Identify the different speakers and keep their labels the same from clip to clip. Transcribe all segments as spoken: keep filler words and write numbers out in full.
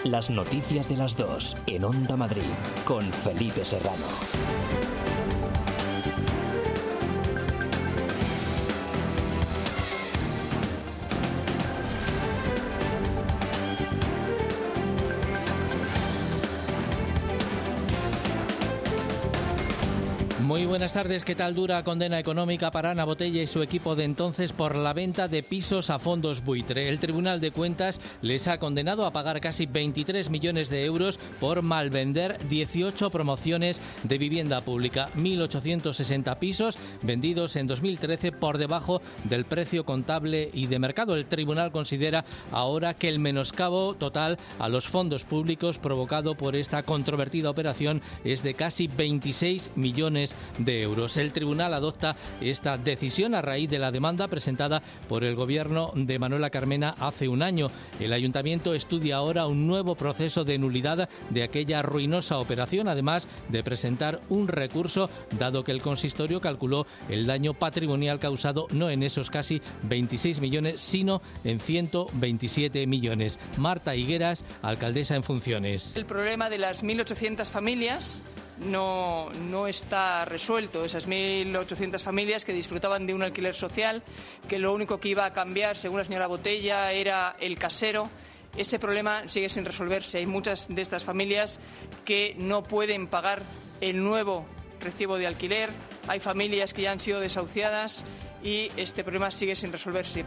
Speaker 1: Las noticias de las dos en Onda Madrid con Felipe Serrano.
Speaker 2: Muy buenas tardes. ¿Qué tal? Dura condena económica para Ana Botella y su equipo de entonces por la venta de pisos a fondos buitre. El Tribunal de Cuentas les ha condenado a pagar casi veintitrés millones de euros por malvender dieciocho promociones de vivienda pública. mil ochocientos sesenta pisos vendidos en dos mil trece por debajo del precio contable y de mercado. El Tribunal considera ahora que el menoscabo total a los fondos públicos provocado por esta controvertida operación es de casi veintiséis millones de euros. El tribunal adopta esta decisión a raíz de la demanda presentada por el gobierno de Manuela Carmena hace un año. El ayuntamiento estudia ahora un nuevo proceso de nulidad de aquella ruinosa operación, además de presentar un recurso, dado que el consistorio calculó el daño patrimonial causado no en esos casi veintiséis millones, sino en ciento veintisiete millones. Marta Higueras, alcaldesa en funciones.
Speaker 3: El problema de las mil ochocientas familias No, no está resuelto. Esas mil ochocientas familias que disfrutaban de un alquiler social, que lo único que iba a cambiar, según la señora Botella, era el casero. Ese problema sigue sin resolverse. Hay muchas de estas familias que no pueden pagar el nuevo recibo de alquiler. Hay familias que ya han sido desahuciadas y este problema sigue sin resolverse.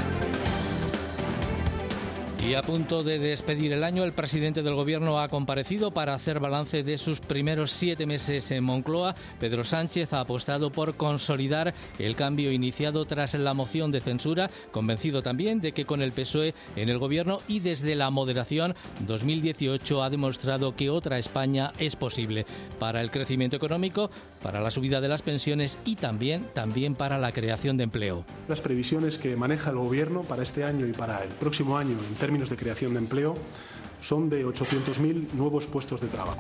Speaker 2: Y a punto de despedir el año, el presidente del Gobierno ha comparecido para hacer balance de sus primeros siete meses en Moncloa. Pedro Sánchez ha apostado por consolidar el cambio iniciado tras la moción de censura, convencido también de que con el P S O E en el Gobierno y desde la moderación, dos mil dieciocho ha demostrado que otra España es posible para el crecimiento económico, para la subida de las pensiones y también, también para la creación de empleo.
Speaker 4: Las previsiones que maneja el Gobierno para este año y para el próximo año en términos de creación de empleo son de ochocientos mil nuevos puestos de trabajo.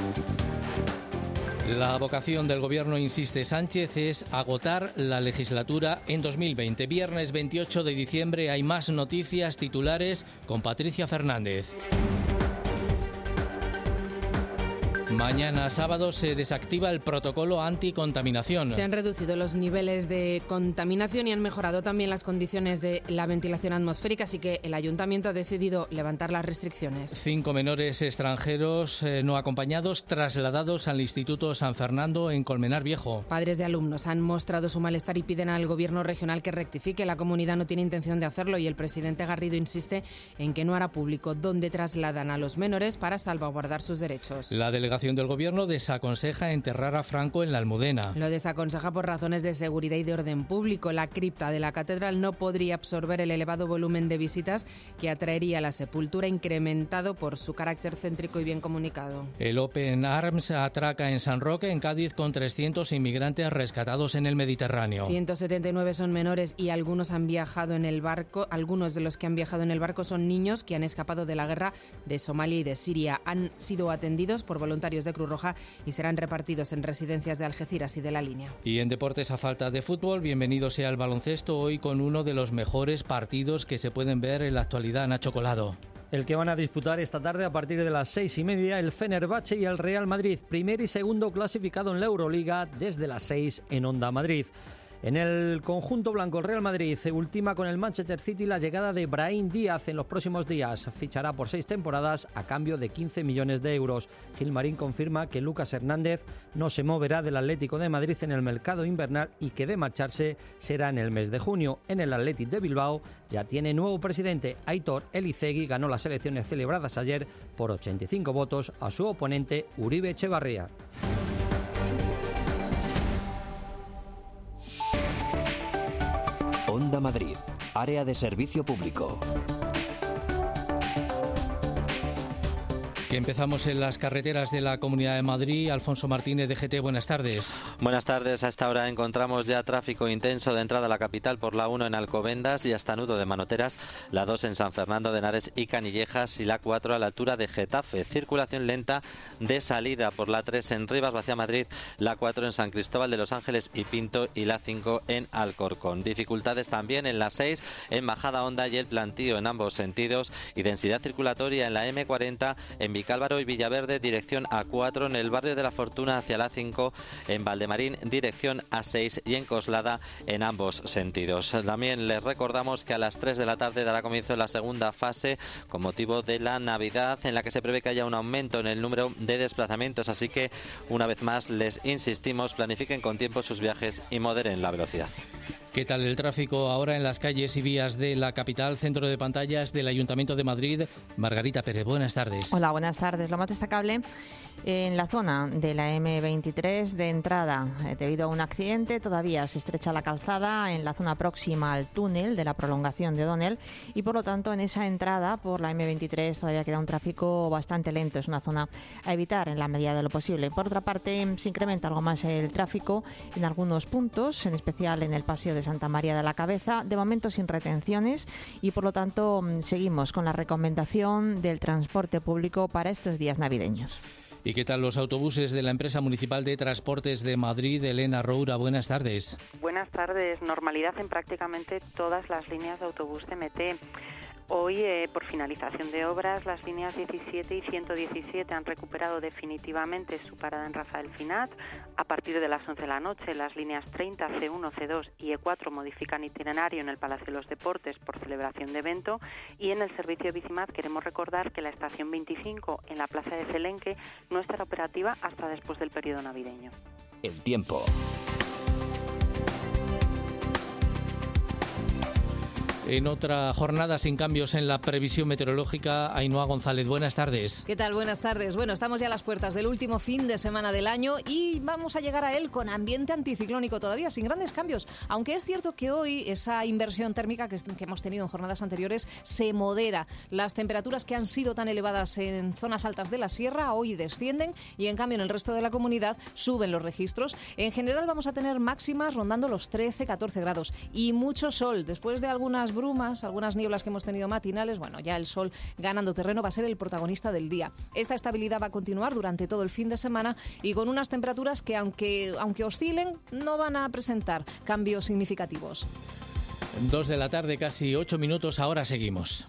Speaker 2: La vocación del Gobierno, insiste Sánchez, es agotar la legislatura en dos mil veinte. Viernes veintiocho de diciembre hay más noticias, titulares con Patricia Fernández. Mañana sábado se desactiva el protocolo anticontaminación.
Speaker 5: Se han reducido los niveles de contaminación y han mejorado también las condiciones de la ventilación atmosférica, así que el ayuntamiento ha decidido levantar las restricciones.
Speaker 2: Cinco menores extranjeros eh, no acompañados trasladados al Instituto San Fernando en Colmenar Viejo.
Speaker 5: Padres de alumnos han mostrado su malestar y piden al gobierno regional que rectifique. La comunidad no tiene intención de hacerlo y el presidente Garrido insiste en que no hará público dónde trasladan a los menores para salvaguardar sus derechos.
Speaker 2: La delegación del Gobierno desaconseja enterrar a Franco en la Almudena.
Speaker 5: Lo desaconseja por razones de seguridad y de orden público. La cripta de la catedral no podría absorber el elevado volumen de visitas que atraería a la sepultura, incrementado por su carácter céntrico y bien comunicado.
Speaker 2: El Open Arms atraca en San Roque, en Cádiz, con trescientos inmigrantes rescatados en el Mediterráneo.
Speaker 5: ciento setenta y nueve son menores y algunos han viajado en el barco. Algunos de los que han viajado en el barco son niños que han escapado de la guerra de Somalia y de Siria. Han sido atendidos por voluntarios de Cruz Roja y serán repartidos en residencias de Algeciras y de La Línea.
Speaker 2: Y en deportes, a falta de fútbol, bienvenido sea el baloncesto, hoy con uno de los mejores partidos que se pueden ver en la actualidad. Nacho Colado.
Speaker 6: El que van a disputar esta tarde a partir de las seis y media el Fenerbahce y el Real Madrid, primer y segundo clasificado en la Euroliga, desde las seis en Onda Madrid. En el conjunto blanco, el Real Madrid ultima con el Manchester City la llegada de Brahim Díaz en los próximos días. Fichará por seis temporadas a cambio de quince millones de euros. Gilmarín confirma que Lucas Hernández no se moverá del Atlético de Madrid en el mercado invernal y que de marcharse será en el mes de junio. En el Athletic de Bilbao ya tiene nuevo presidente. Aitor Elizegui ganó las elecciones celebradas ayer por ochenta y cinco votos a su oponente Uribe Echevarría.
Speaker 1: Onda Madrid, área de servicio público.
Speaker 2: Que empezamos en las carreteras de la Comunidad de Madrid. Alfonso Martínez, D G T, buenas tardes.
Speaker 7: Buenas tardes. A esta hora encontramos ya tráfico intenso de entrada a la capital por la uno en Alcobendas y hasta Nudo de Manoteras, la dos en San Fernando de Henares y Canillejas y la cuatro a la altura de Getafe. Circulación lenta de salida por la tres en Rivas hacia Madrid, la cuatro en San Cristóbal de los Ángeles y Pinto y la cinco en Alcorcón. Dificultades también en la seis en Majada Honda y el Plantío en ambos sentidos y densidad circulatoria en la eme cuarenta en Vicálvaro y Villaverde, dirección A cuatro, en el barrio de la Fortuna hacia la cinco, en Valdemarín, dirección A seis y en Coslada en ambos sentidos. También les recordamos que a las tres de la tarde dará comienzo la segunda fase con motivo de la Navidad, en la que se prevé que haya un aumento en el número de desplazamientos, así que una vez más les insistimos, planifiquen con tiempo sus viajes y moderen la velocidad.
Speaker 2: ¿Qué tal el tráfico ahora en las calles y vías de la capital? Centro de pantallas del Ayuntamiento de Madrid. Margarita Pérez, buenas tardes.
Speaker 8: Hola, buenas tardes. Lo más destacable en la zona de la eme veintitrés de entrada. Debido a un accidente, todavía se estrecha la calzada en la zona próxima al túnel de la prolongación de O'Donnell y, por lo tanto, en esa entrada por la eme veintitrés todavía queda un tráfico bastante lento. Es una zona a evitar en la medida de lo posible. Por otra parte, se incrementa algo más el tráfico en algunos puntos, en especial en el Paseo de Santa María de la Cabeza, de momento sin retenciones y, por lo tanto, seguimos con la recomendación del transporte público para estos días navideños.
Speaker 2: ¿Y qué tal los autobuses de la empresa municipal de transportes de Madrid? Elena Roura, buenas tardes.
Speaker 9: Buenas tardes. Normalidad en prácticamente todas las líneas de autobús C M T. Hoy, eh, por finalización de obras, las líneas diecisiete y ciento diecisiete han recuperado definitivamente su parada en Rafael Finat. A partir de las once de la noche, las líneas treinta, ce uno, ce dos y e cuatro modifican itinerario en el Palacio de los Deportes por celebración de evento. Y en el servicio de Bicimat queremos recordar que la estación veinticinco en la Plaza de Celenque no estará operativa hasta después del periodo navideño.
Speaker 1: El tiempo.
Speaker 2: En otra jornada sin cambios en la previsión meteorológica, Ainhoa González, buenas tardes.
Speaker 10: ¿Qué tal? Buenas tardes. Bueno, estamos ya a las puertas del último fin de semana del año y vamos a llegar a él con ambiente anticiclónico todavía, sin grandes cambios. Aunque es cierto que hoy esa inversión térmica que, que hemos tenido en jornadas anteriores se modera. Las temperaturas que han sido tan elevadas en zonas altas de la sierra hoy descienden y, en cambio, en el resto de la comunidad suben los registros. En general vamos a tener máximas rondando los trece, catorce grados y mucho sol. Después de algunas brumas, algunas nieblas que hemos tenido matinales, bueno, ya el sol ganando terreno va a ser el protagonista del día. Esta estabilidad va a continuar durante todo el fin de semana y con unas temperaturas que, aunque, aunque oscilen, no van a presentar cambios significativos.
Speaker 2: Dos de la tarde, casi ocho minutos, ahora seguimos.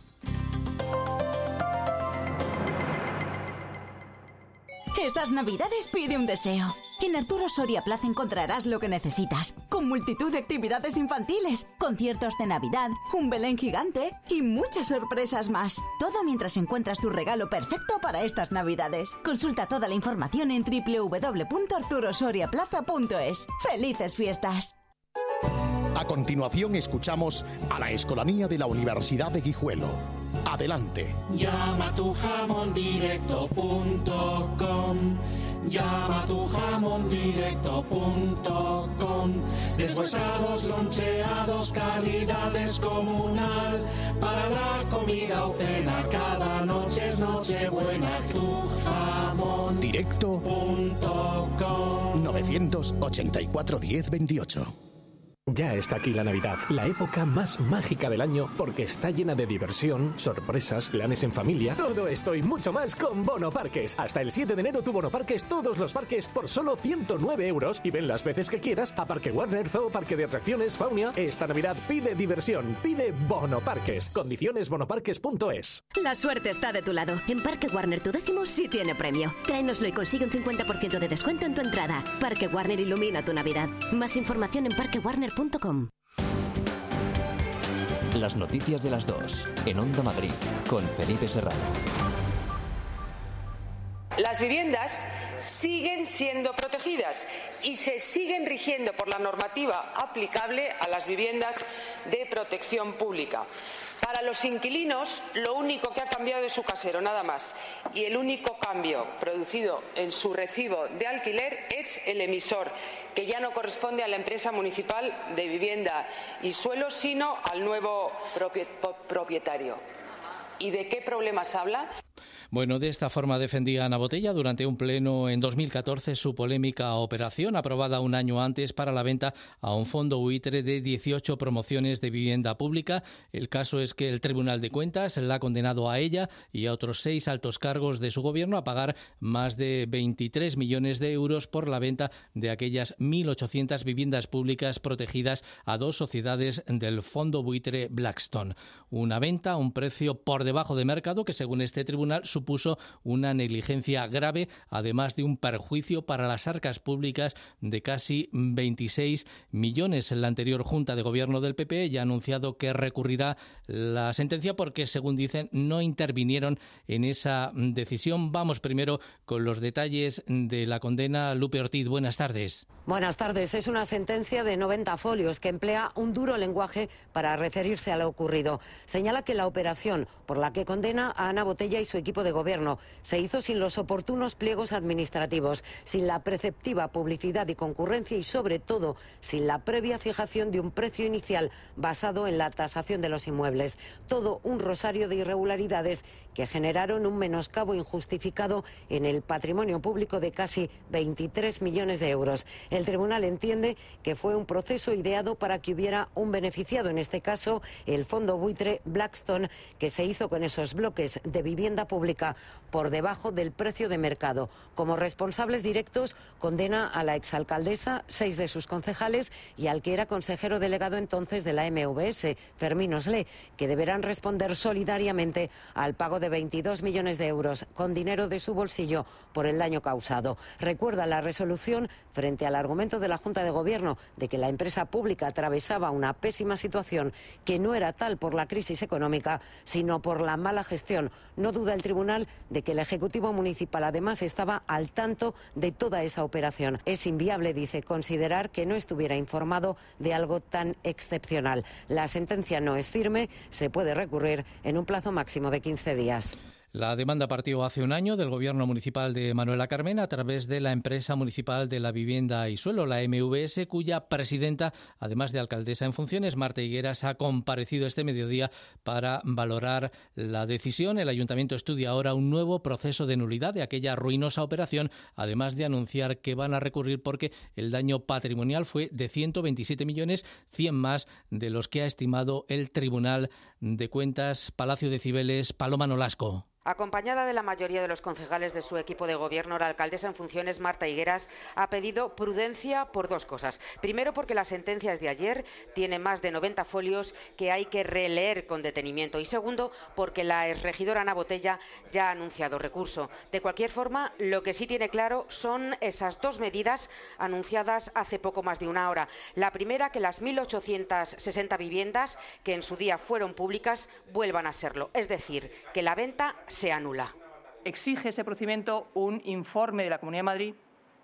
Speaker 11: Estas navidades pide un deseo. En Arturo Soria Plaza encontrarás lo que necesitas, con multitud de actividades infantiles, conciertos de Navidad, un Belén gigante y muchas sorpresas más. Todo mientras encuentras tu regalo perfecto para estas Navidades. Consulta toda la información en doble u doble u doble u punto arturo soria plaza punto es. ¡Felices fiestas!
Speaker 12: A continuación escuchamos a la Escolanía de la Universidad de Guijuelo. Adelante.
Speaker 13: Llama a tu jamón directo punto com. Llama a tu jamón directo punto com. Deshuesados, loncheados, calidad descomunal. Para la comida o cena, cada noche es noche buena. Tu jamón
Speaker 12: directo
Speaker 13: punto com.
Speaker 12: novecientos ochenta y cuatro diez veintiocho.
Speaker 14: Ya está aquí la Navidad, la época más mágica del año, porque está llena de diversión, sorpresas, planes en familia. Todo esto y mucho más con Bono Parques. Hasta el siete de enero tu Bono Parques, todos los parques por solo ciento nueve euros y ven las veces que quieras a Parque Warner, Zoo, Parque de Atracciones, Faunia. Esta Navidad pide diversión, pide Bono Parques. Condiciones bonoparques punto es.
Speaker 15: La suerte está de tu lado. En Parque Warner tu décimo sí tiene premio. Tráenoslo y consigue un cincuenta por ciento de descuento en tu entrada. Parque Warner ilumina tu Navidad. Más información en parque warner punto com.
Speaker 1: Las noticias de las dos en Onda Madrid con Felipe Serrano.
Speaker 16: Las viviendas siguen siendo protegidas y se siguen rigiendo por la normativa aplicable a las viviendas de protección pública. Para los inquilinos, lo único que ha cambiado es su casero, nada más. Y el único cambio producido en su recibo de alquiler es el emisor, que ya no corresponde a la empresa municipal de vivienda y suelo, sino al nuevo propietario. ¿Y de qué problemas habla?
Speaker 2: Bueno, de esta forma defendía Ana Botella durante un pleno en dos mil catorce su polémica operación aprobada un año antes para la venta a un fondo buitre de dieciocho promociones de vivienda pública. El caso es que el Tribunal de Cuentas la ha condenado a ella y a otros seis altos cargos de su gobierno a pagar más de veintitrés millones de euros por la venta de aquellas mil ochocientas viviendas públicas protegidas a dos sociedades del fondo buitre Blackstone. Una venta a un precio por debajo de mercado que, según este tribunal, supuso una negligencia grave, además de un perjuicio para las arcas públicas de casi veintiséis millones. La anterior Junta de Gobierno del P P ya ha anunciado que recurrirá la sentencia porque, según dicen, no intervinieron en esa decisión. Vamos primero con los detalles de la condena. Lupe Ortiz, buenas tardes.
Speaker 17: Buenas tardes. Es una sentencia de noventa folios que emplea un duro lenguaje para referirse a lo ocurrido. Señala que la operación por la que condena a Ana Botella y su equipo de gobierno se hizo sin los oportunos pliegos administrativos, sin la preceptiva publicidad y concurrencia y, sobre todo, sin la previa fijación de un precio inicial basado en la tasación de los inmuebles. Todo un rosario de irregularidades que generaron un menoscabo injustificado en el patrimonio público de casi veintitrés millones de euros. El tribunal entiende que fue un proceso ideado para que hubiera un beneficiado, en este caso el fondo buitre Blackstone, que se hizo con esos bloques de vivienda pública por debajo del precio de mercado. Como responsables directos condena a la exalcaldesa, seis de sus concejales y al que era consejero delegado entonces de la M V S, Fermín Oslé, que deberán responder solidariamente al pago de veintidós millones de euros con dinero de su bolsillo por el daño causado. Recuerda la resolución frente al argumento de la Junta de Gobierno de que la empresa pública atravesaba una pésima situación que no era tal por la crisis económica, sino por la mala gestión. No duda el tribunal de que el Ejecutivo Municipal además estaba al tanto de toda esa operación. Es inviable, dice, considerar que no estuviera informado de algo tan excepcional. La sentencia no es firme, se puede recurrir en un plazo máximo de quince días.
Speaker 2: La demanda partió hace un año del Gobierno municipal de Manuela Carmena a través de la empresa municipal de la vivienda y suelo, la M V S, cuya presidenta, además de alcaldesa en funciones, Marta Higueras, ha comparecido este mediodía para valorar la decisión. El ayuntamiento estudia ahora un nuevo proceso de nulidad de aquella ruinosa operación, además de anunciar que van a recurrir porque el daño patrimonial fue de ciento veintisiete millones, cien más de los que ha estimado el Tribunal de Cuentas. Palacio de Cibeles, Paloma Nolasco.
Speaker 18: Acompañada de la mayoría de los concejales de su equipo de gobierno, la alcaldesa en funciones, Marta Higueras, ha pedido prudencia por dos cosas. Primero, porque la sentencia es de ayer, tiene más de noventa folios que hay que releer con detenimiento. Y segundo, porque la exregidora Ana Botella ya ha anunciado recurso. De cualquier forma, lo que sí tiene claro son esas dos medidas anunciadas hace poco más de una hora. La primera, que las mil ochocientas sesenta viviendas que en su día fueron públicas vuelvan a serlo. Es decir, que la venta se anula.
Speaker 3: Exige ese procedimiento un informe de la Comunidad de Madrid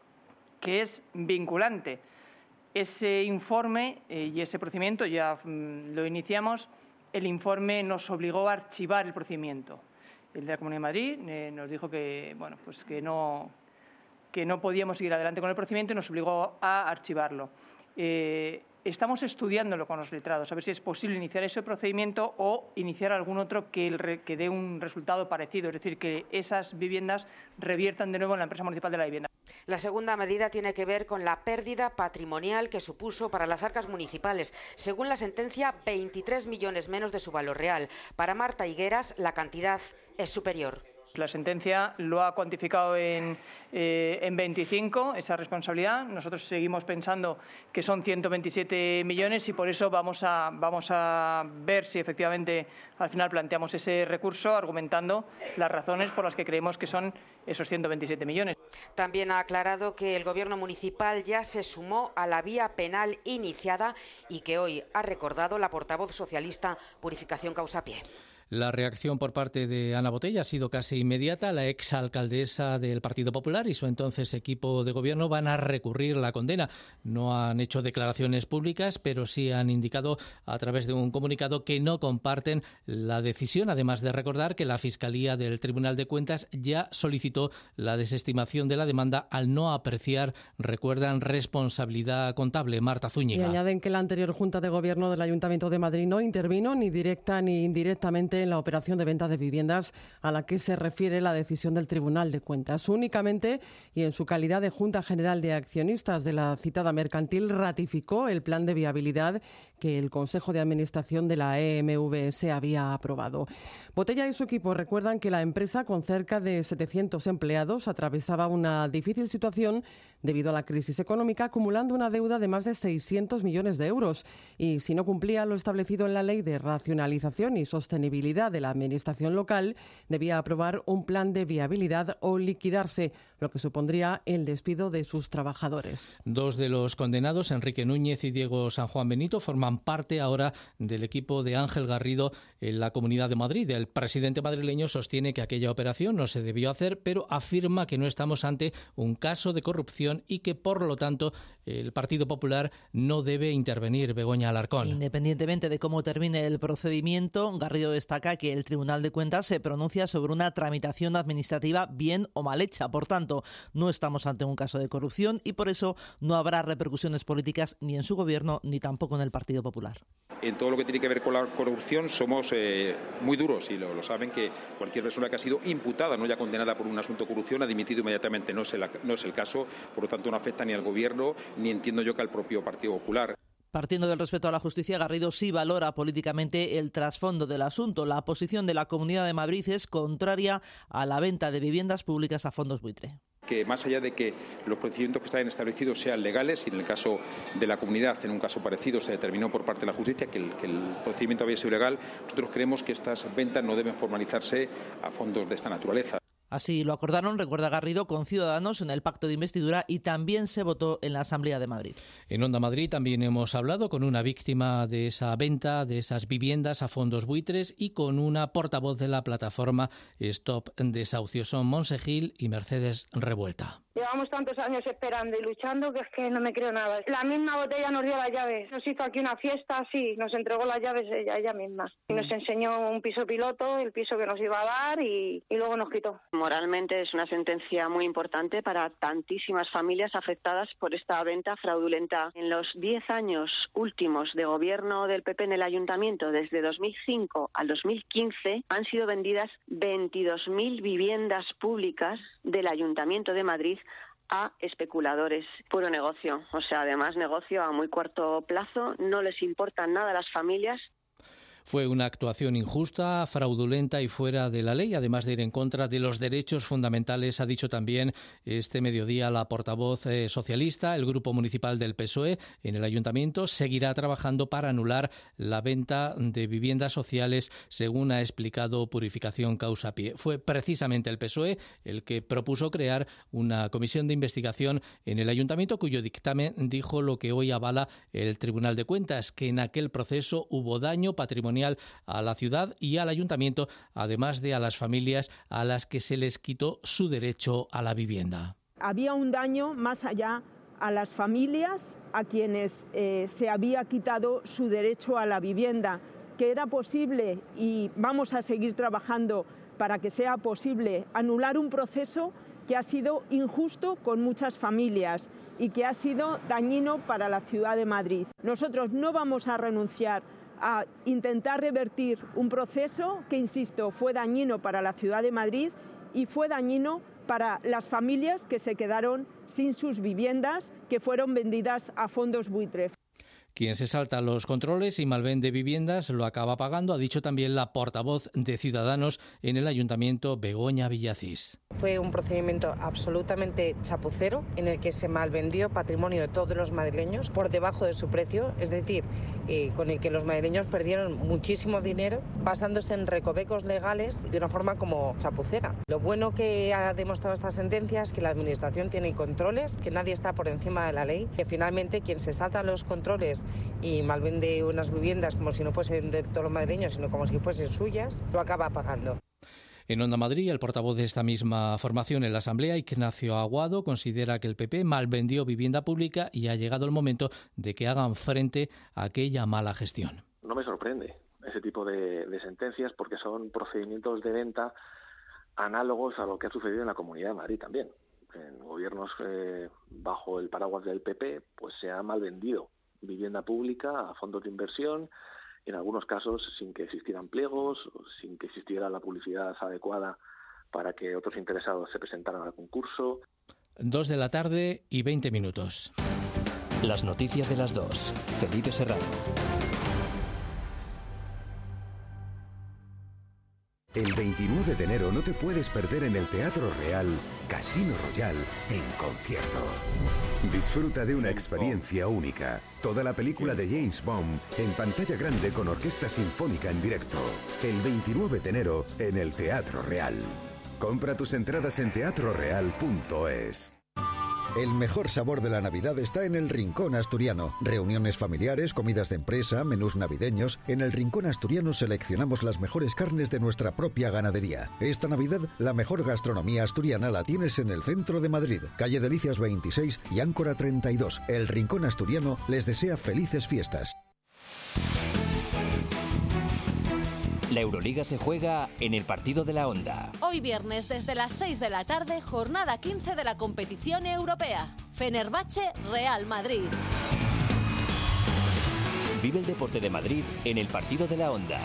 Speaker 3: que es vinculante. Ese informe eh, y ese procedimiento ya mm, lo iniciamos. El informe nos obligó a archivar el procedimiento. El de la Comunidad de Madrid eh, nos dijo que, bueno, pues que no, que no podíamos seguir adelante con el procedimiento y nos obligó a archivarlo. Eh, Estamos estudiándolo con los letrados, a ver si es posible iniciar ese procedimiento o iniciar algún otro que, el, que dé un resultado parecido, es decir, que esas viviendas reviertan de nuevo en la empresa municipal de la vivienda.
Speaker 18: La segunda medida tiene que ver con la pérdida patrimonial que supuso para las arcas municipales. Según la sentencia, veintitrés millones menos de su valor real. Para Marta Higueras, la cantidad es superior.
Speaker 3: La sentencia lo ha cuantificado en, eh, en veinticinco, esa responsabilidad. Nosotros seguimos pensando que son ciento veintisiete millones y por eso vamos a, vamos a ver si efectivamente al final planteamos ese recurso argumentando las razones por las que creemos que son esos ciento veintisiete millones.
Speaker 18: También ha aclarado que el Gobierno municipal ya se sumó a la vía penal iniciada y que hoy ha recordado la portavoz socialista Purificación Causapié.
Speaker 2: La reacción por parte de Ana Botella ha sido casi inmediata. La exalcaldesa del Partido Popular y su entonces equipo de gobierno van a recurrir la condena. No han hecho declaraciones públicas, pero sí han indicado a través de un comunicado que no comparten la decisión, además de recordar que la Fiscalía del Tribunal de Cuentas ya solicitó la desestimación de la demanda al no apreciar, recuerdan, responsabilidad contable. Marta Zúñiga.
Speaker 19: Y añaden que la anterior Junta de Gobierno del Ayuntamiento de Madrid no intervino ni directa ni indirectamente relevante en la operación de venta de viviendas a la que se refiere la decisión del Tribunal de Cuentas. Únicamente, y en su calidad de Junta General de Accionistas de la citada mercantil, ratificó el plan de viabilidad que el Consejo de Administración de la E M V S había aprobado. Botella y su equipo recuerdan que la empresa, con cerca de setecientos empleados, atravesaba una difícil situación debido a la crisis económica, acumulando una deuda de más de seiscientos millones de euros. Y si no cumplía lo establecido en la Ley de Racionalización y Sostenibilidad de la Administración local, debía aprobar un plan de viabilidad o liquidarse, lo que supondría el despido de sus trabajadores.
Speaker 2: Dos de los condenados, Enrique Núñez y Diego San Juan Benito, forman parte ahora del equipo de Ángel Garrido en la Comunidad de Madrid. El presidente madrileño sostiene que aquella operación no se debió hacer, pero afirma que no estamos ante un caso de corrupción y que, por lo tanto, el Partido Popular no debe intervenir. Begoña Alarcón.
Speaker 20: Independientemente de cómo termine el procedimiento, Garrido destaca que el Tribunal de Cuentas se pronuncia sobre una tramitación administrativa bien o mal hecha. Por tanto, no estamos ante un caso de corrupción y por eso no habrá repercusiones políticas ni en su gobierno ni tampoco en el Partido Popular.
Speaker 21: En todo lo que tiene que ver con la corrupción somos eh, muy duros y lo, lo saben, que cualquier persona que ha sido imputada, no ya condenada por un asunto de corrupción, ha dimitido inmediatamente. No es el, no es el caso, por lo tanto no afecta ni al gobierno ni entiendo yo que al propio Partido Popular.
Speaker 20: Partiendo del respeto a la justicia, Garrido sí valora políticamente el trasfondo del asunto. La posición de la Comunidad de Madrid es contraria a la venta de viviendas públicas a fondos buitre.
Speaker 21: Que más allá de que los procedimientos que están establecidos sean legales, y en el caso de la comunidad, en un caso parecido, se determinó por parte de la justicia que el, que el procedimiento había sido legal, nosotros creemos que estas ventas no deben formalizarse a fondos de esta naturaleza.
Speaker 20: Así lo acordaron, recuerda Garrido, con Ciudadanos en el pacto de investidura y también se votó en la Asamblea de Madrid.
Speaker 2: En Onda Madrid también hemos hablado con una víctima de esa venta, de esas viviendas a fondos buitres, y con una portavoz de la plataforma Stop Desahucios. Son Monse Gil y Mercedes Revuelta.
Speaker 22: Llevamos tantos años esperando y luchando que es que no me creo nada. La misma Botella nos dio las llaves. Nos hizo aquí una fiesta, sí, nos entregó las llaves ella, ella misma. Y nos enseñó un piso piloto, el piso que nos iba a dar, y, y luego nos quitó.
Speaker 23: Moralmente es una sentencia muy importante para tantísimas familias afectadas por esta venta fraudulenta. En los diez años últimos de gobierno del P P en el Ayuntamiento, desde dos mil cinco al dos mil quince, han sido vendidas veintidós mil viviendas públicas del Ayuntamiento de Madrid a especuladores. Puro negocio, o sea, además negocio a muy corto plazo, no les importa nada a las familias.
Speaker 2: Fue una actuación injusta, fraudulenta y fuera de la ley, además de ir en contra de los derechos fundamentales, ha dicho también este mediodía la portavoz eh, socialista. El Grupo Municipal del P S O E en el Ayuntamiento seguirá trabajando para anular la venta de viviendas sociales, según ha explicado Purificación Causa Pie. Fue precisamente el P S O E el que propuso crear una comisión de investigación en el Ayuntamiento, cuyo dictamen dijo lo que hoy avala el Tribunal de Cuentas, que en aquel proceso hubo daño patrimonial a la ciudad y al ayuntamiento, además de a las familias a las que se les quitó su derecho a la vivienda.
Speaker 24: Había un daño más allá a las familias a quienes eh, se había quitado su derecho a la vivienda, que era posible, y vamos a seguir trabajando para que sea posible, anular un proceso que ha sido injusto con muchas familias y que ha sido dañino para la ciudad de Madrid. Nosotros no vamos a renunciar a intentar revertir un proceso que, insisto, fue dañino para la ciudad de Madrid y fue dañino para las familias que se quedaron sin sus viviendas, que fueron vendidas a fondos buitre.
Speaker 2: Quien se salta los controles y malvende viviendas lo acaba pagando, ha dicho también la portavoz de Ciudadanos en el Ayuntamiento, Begoña Villacís.
Speaker 25: Fue un procedimiento absolutamente chapucero en el que se malvendió patrimonio de todos los madrileños por debajo de su precio, es decir, eh, con el que los madrileños perdieron muchísimo dinero basándose en recovecos legales de una forma como chapucera. Lo bueno que ha demostrado esta sentencia es que la Administración tiene controles, que nadie está por encima de la ley, que finalmente quien se salta los controles y malvende unas viviendas como si no fuesen de todos los madrileños, sino como si fuesen suyas, lo acaba pagando.
Speaker 2: En Onda Madrid, el portavoz de esta misma formación en la Asamblea, Ignacio Aguado, considera que el P P malvendió vivienda pública y ha llegado el momento de que hagan frente a aquella mala gestión.
Speaker 26: No me sorprende ese tipo de, de sentencias porque son procedimientos de venta análogos a lo que ha sucedido en la Comunidad de Madrid también. En gobiernos eh, bajo el paraguas del P P, pues se ha malvendido vivienda pública a fondos de inversión en algunos casos sin que existieran pliegos, sin que existiera la publicidad adecuada para que otros interesados se presentaran al concurso.
Speaker 2: Dos de la tarde y veinte minutos.
Speaker 1: Las noticias de las dos. Felipe Serrano.
Speaker 4: El veintinueve de enero no te puedes perder en el Teatro Real Casino Royale en concierto. Disfruta de una experiencia única. Toda la película de James Bond en pantalla grande con orquesta sinfónica en directo. El veintinueve de enero en el Teatro Real. Compra tus entradas en teatro real punto es.
Speaker 5: El mejor sabor de la Navidad está en el Rincón Asturiano. Reuniones familiares, comidas de empresa, menús navideños. En el Rincón Asturiano seleccionamos las mejores carnes de nuestra propia ganadería. Esta Navidad, la mejor gastronomía asturiana la tienes en el centro de Madrid. Calle Delicias veintiséis y Áncora treinta y dos. El Rincón Asturiano les desea felices fiestas.
Speaker 1: La Euroliga se juega en el partido de la Onda.
Speaker 6: Hoy viernes desde las seis de la tarde, jornada quince de la competición europea. Fenerbahce, Real Madrid.
Speaker 1: Vive el deporte de Madrid en el partido de la Onda.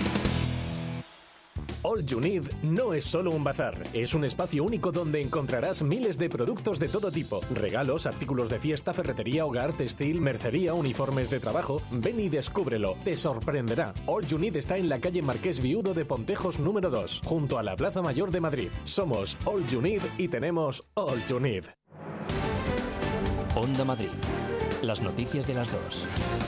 Speaker 14: All You Need no es solo un bazar, es un espacio único donde encontrarás miles de productos de todo tipo. Regalos, artículos de fiesta, ferretería, hogar, textil, mercería, uniformes de trabajo. Ven y descúbrelo, te sorprenderá. All You Need está en la calle Marqués Viudo de Pontejos número dos, junto a la Plaza Mayor de Madrid. Somos All You Need y tenemos All You Need.
Speaker 1: Onda Madrid. Las noticias de las dos.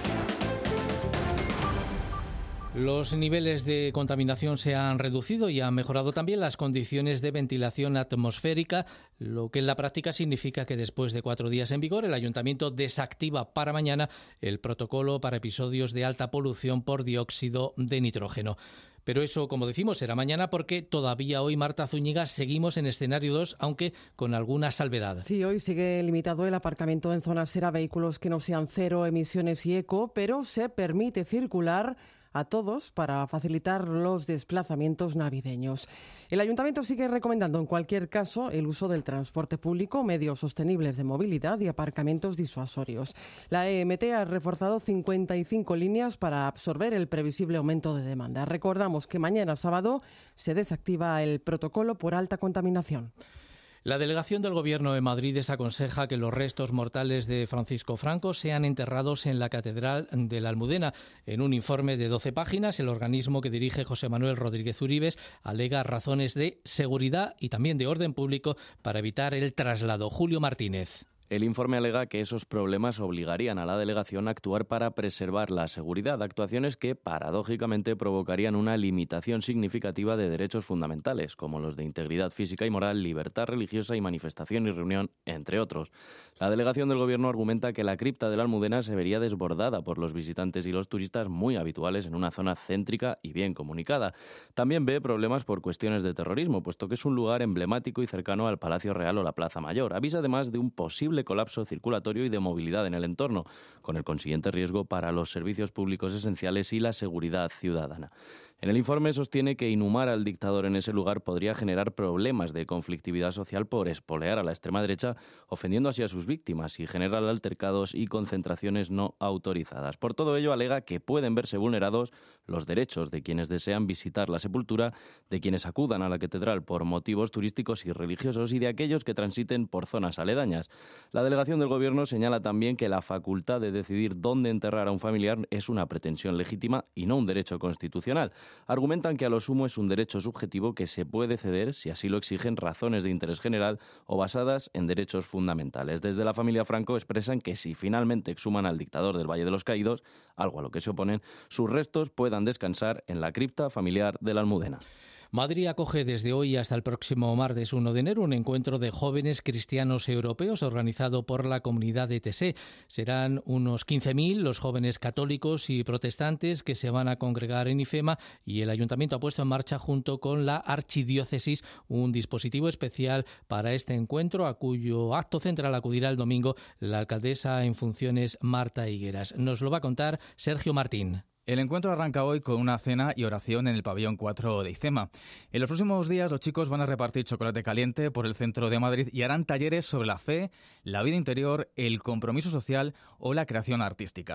Speaker 2: Los niveles de contaminación se han reducido y han mejorado también las condiciones de ventilación atmosférica, lo que en la práctica significa que después de cuatro días en vigor, el Ayuntamiento desactiva para mañana el protocolo para episodios de alta polución por dióxido de nitrógeno. Pero eso, como decimos, será mañana porque todavía hoy, Marta Zúñiga, seguimos en escenario dos, aunque con alguna salvedad.
Speaker 19: Sí, hoy sigue limitado el aparcamiento en zonas cero a vehículos que no sean cero emisiones y eco, pero se permite circular a todos para facilitar los desplazamientos navideños. El Ayuntamiento sigue recomendando en cualquier caso el uso del transporte público, medios sostenibles de movilidad y aparcamientos disuasorios. La E M T ha reforzado cincuenta y cinco líneas para absorber el previsible aumento de demanda. Recordamos que mañana sábado se desactiva el protocolo por alta contaminación.
Speaker 2: La delegación del Gobierno de Madrid desaconseja que los restos mortales de Francisco Franco sean enterrados en la Catedral de la Almudena. En un informe de doce páginas, el organismo que dirige José Manuel Rodríguez Uribes alega razones de seguridad y también de orden público para evitar el traslado. Julio Martínez.
Speaker 7: El informe alega que esos problemas obligarían a la delegación a actuar para preservar la seguridad, actuaciones que, paradójicamente, provocarían una limitación significativa de derechos fundamentales, como los de integridad física y moral, libertad religiosa y manifestación y reunión, entre otros. La delegación del Gobierno argumenta que la cripta de la Almudena se vería desbordada por los visitantes y los turistas muy habituales en una zona céntrica y bien comunicada. También ve problemas por cuestiones de terrorismo, puesto que es un lugar emblemático y cercano al Palacio Real o la Plaza Mayor. Avisa además de un posible colapso circulatorio y de movilidad en el entorno, con el consiguiente riesgo para los servicios públicos esenciales y la seguridad ciudadana. En el informe sostiene que inhumar al dictador en ese lugar podría generar problemas de conflictividad social por espolear a la extrema derecha, ofendiendo así a sus víctimas y generar altercados y concentraciones no autorizadas. Por todo ello, alega que pueden verse vulnerados los derechos de quienes desean visitar la sepultura, de quienes acudan a la catedral por motivos turísticos y religiosos y de aquellos que transiten por zonas aledañas. La delegación del Gobierno señala también que la facultad de decidir dónde enterrar a un familiar es una pretensión legítima y no un derecho constitucional. Argumentan que a lo sumo es un derecho subjetivo que se puede ceder si así lo exigen razones de interés general o basadas en derechos fundamentales. Desde la familia Franco expresan que si finalmente exhuman al dictador del Valle de los Caídos, algo a lo que se oponen, sus restos puedan descansar en la cripta familiar de la Almudena.
Speaker 2: Madrid acoge desde hoy hasta el próximo martes uno de enero un encuentro de jóvenes cristianos europeos organizado por la comunidad de T S E. Serán unos quince mil los jóvenes católicos y protestantes que se van a congregar en IFEMA y el Ayuntamiento ha puesto en marcha junto con la Archidiócesis un dispositivo especial para este encuentro a cuyo acto central acudirá el domingo la alcaldesa en funciones Marta Higueras. Nos lo va a contar Sergio Martín.
Speaker 8: El encuentro arranca hoy con una cena y oración en el pabellón cuatro de IFEMA. En los próximos días los chicos van a repartir chocolate caliente por el centro de Madrid y harán talleres sobre la fe, la vida interior, el compromiso social o la creación artística.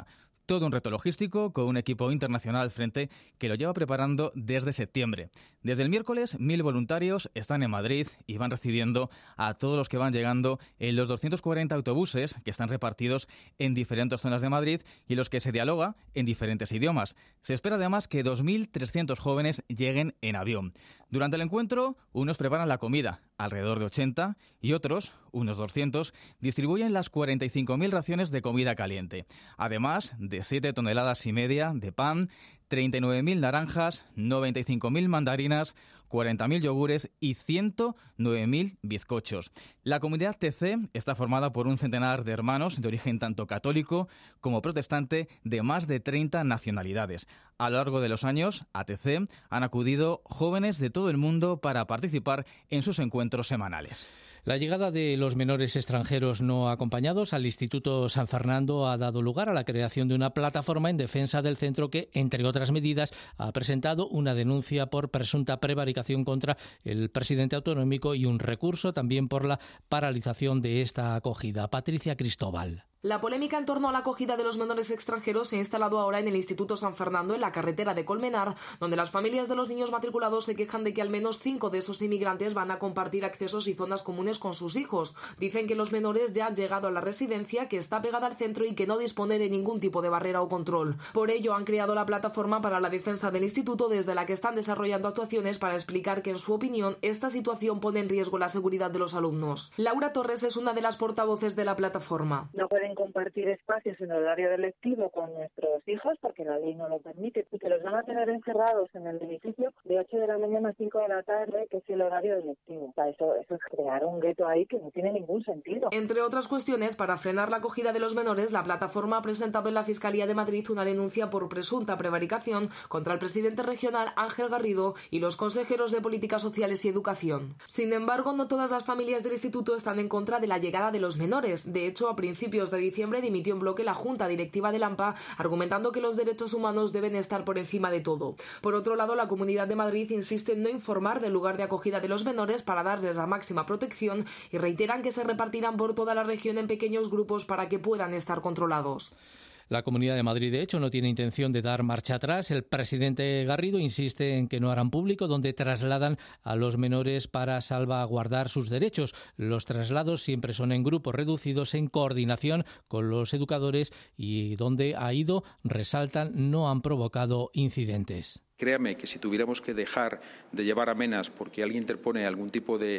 Speaker 8: Todo un reto logístico con un equipo internacional al frente que lo lleva preparando desde septiembre. Desde el miércoles, mil voluntarios están en Madrid y van recibiendo a todos los que van llegando en los doscientos cuarenta autobuses que están repartidos en diferentes zonas de Madrid y en los que se dialoga en diferentes idiomas. Se espera además que dos mil trescientos jóvenes lleguen en avión. Durante el encuentro, unos preparan la comida, alrededor de ochenta, y otros, unos doscientos, distribuyen las cuarenta y cinco mil raciones de comida caliente. Además de siete toneladas y media de pan, treinta y nueve mil naranjas, noventa y cinco mil mandarinas, cuarenta mil yogures y ciento nueve mil bizcochos. La comunidad T C está formada por un centenar de hermanos de origen tanto católico como protestante de más de treinta nacionalidades. A lo largo de los años, a T C han acudido jóvenes de todo el mundo para participar en sus encuentros semanales.
Speaker 2: La llegada de los menores extranjeros no acompañados al Instituto San Fernando ha dado lugar a la creación de una plataforma en defensa del centro que, entre otras medidas, ha presentado una denuncia por presunta prevaricación contra el presidente autonómico y un recurso también por la paralización de esta acogida. Patricia Cristóbal.
Speaker 9: La polémica en torno a la acogida de los menores extranjeros se ha instalado ahora en el Instituto San Fernando, en la carretera de Colmenar, donde las familias de los niños matriculados se quejan de que al menos cinco de esos inmigrantes van a compartir accesos y zonas comunes con sus hijos. Dicen que los menores ya han llegado a la residencia, que está pegada al centro y que no dispone de ningún tipo de barrera o control. Por ello han creado la plataforma para la defensa del instituto, desde la que están desarrollando actuaciones para explicar que, en su opinión, esta situación pone en riesgo la seguridad de los alumnos. Laura Torres es una de las portavoces de la plataforma.
Speaker 10: No pueden compartir espacios en el horario lectivo con nuestros hijos porque la ley no lo permite, y que los van a tener encerrados en el edificio de ocho de la mañana a cinco de la tarde, que es el horario lectivo. O sea, eso, eso es crear un gueto ahí que no tiene ningún sentido.
Speaker 9: Entre otras cuestiones, para frenar la acogida de los menores, la plataforma ha presentado en la Fiscalía de Madrid una denuncia por presunta prevaricación contra el presidente regional Ángel Garrido y los consejeros de Políticas Sociales y Educación. Sin embargo, no todas las familias del instituto están en contra de la llegada de los menores. De hecho, a principios de diciembre dimitió en bloque la Junta Directiva del AMPA, argumentando que los derechos humanos deben estar por encima de todo. Por otro lado, la Comunidad de Madrid insiste en no informar del lugar de acogida de los menores para darles la máxima protección y reiteran que se repartirán por toda la región en pequeños grupos para que puedan estar controlados.
Speaker 2: La Comunidad de Madrid, de hecho, no tiene intención de dar marcha atrás. El presidente Garrido insiste en que no harán público donde trasladan a los menores para salvaguardar sus derechos. Los traslados siempre son en grupos reducidos, en coordinación con los educadores, y donde ha ido, resaltan, no han provocado incidentes.
Speaker 21: Créame que si tuviéramos que dejar de llevar amenas porque alguien interpone algún tipo de,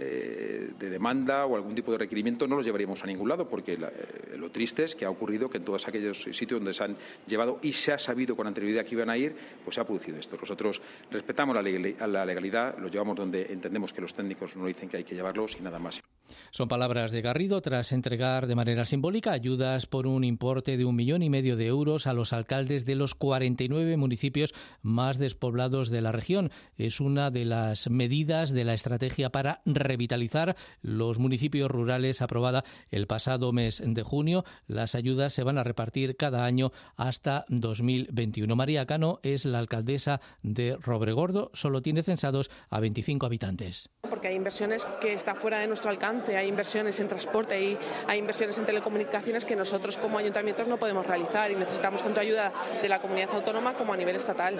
Speaker 21: eh, de demanda o algún tipo de requerimiento, no los llevaríamos a ningún lado, porque la, eh, lo triste es que ha ocurrido que en todos aquellos sitios donde se han llevado y se ha sabido con anterioridad que iban a ir, pues se ha producido esto. Nosotros respetamos la, legal, la legalidad, los llevamos donde entendemos que los técnicos nos dicen que hay que llevarlos y nada más.
Speaker 2: Son palabras de Garrido tras entregar de manera simbólica ayudas por un importe de un millón y medio de euros a los alcaldes de los cuarenta y nueve municipios más despoblados de la región. Es una de las medidas de la estrategia para revitalizar los municipios rurales aprobada el pasado mes de junio. Las ayudas se van a repartir cada año hasta dos mil veintiuno. María Cano es la alcaldesa de Robregordo. Solo tiene censados a veinticinco habitantes.
Speaker 11: Porque hay inversiones que están fuera de nuestro alcance, hay inversiones en transporte, hay, hay inversiones en telecomunicaciones que nosotros como ayuntamientos no podemos realizar y necesitamos tanto ayuda de la comunidad autónoma como a nivel estatal.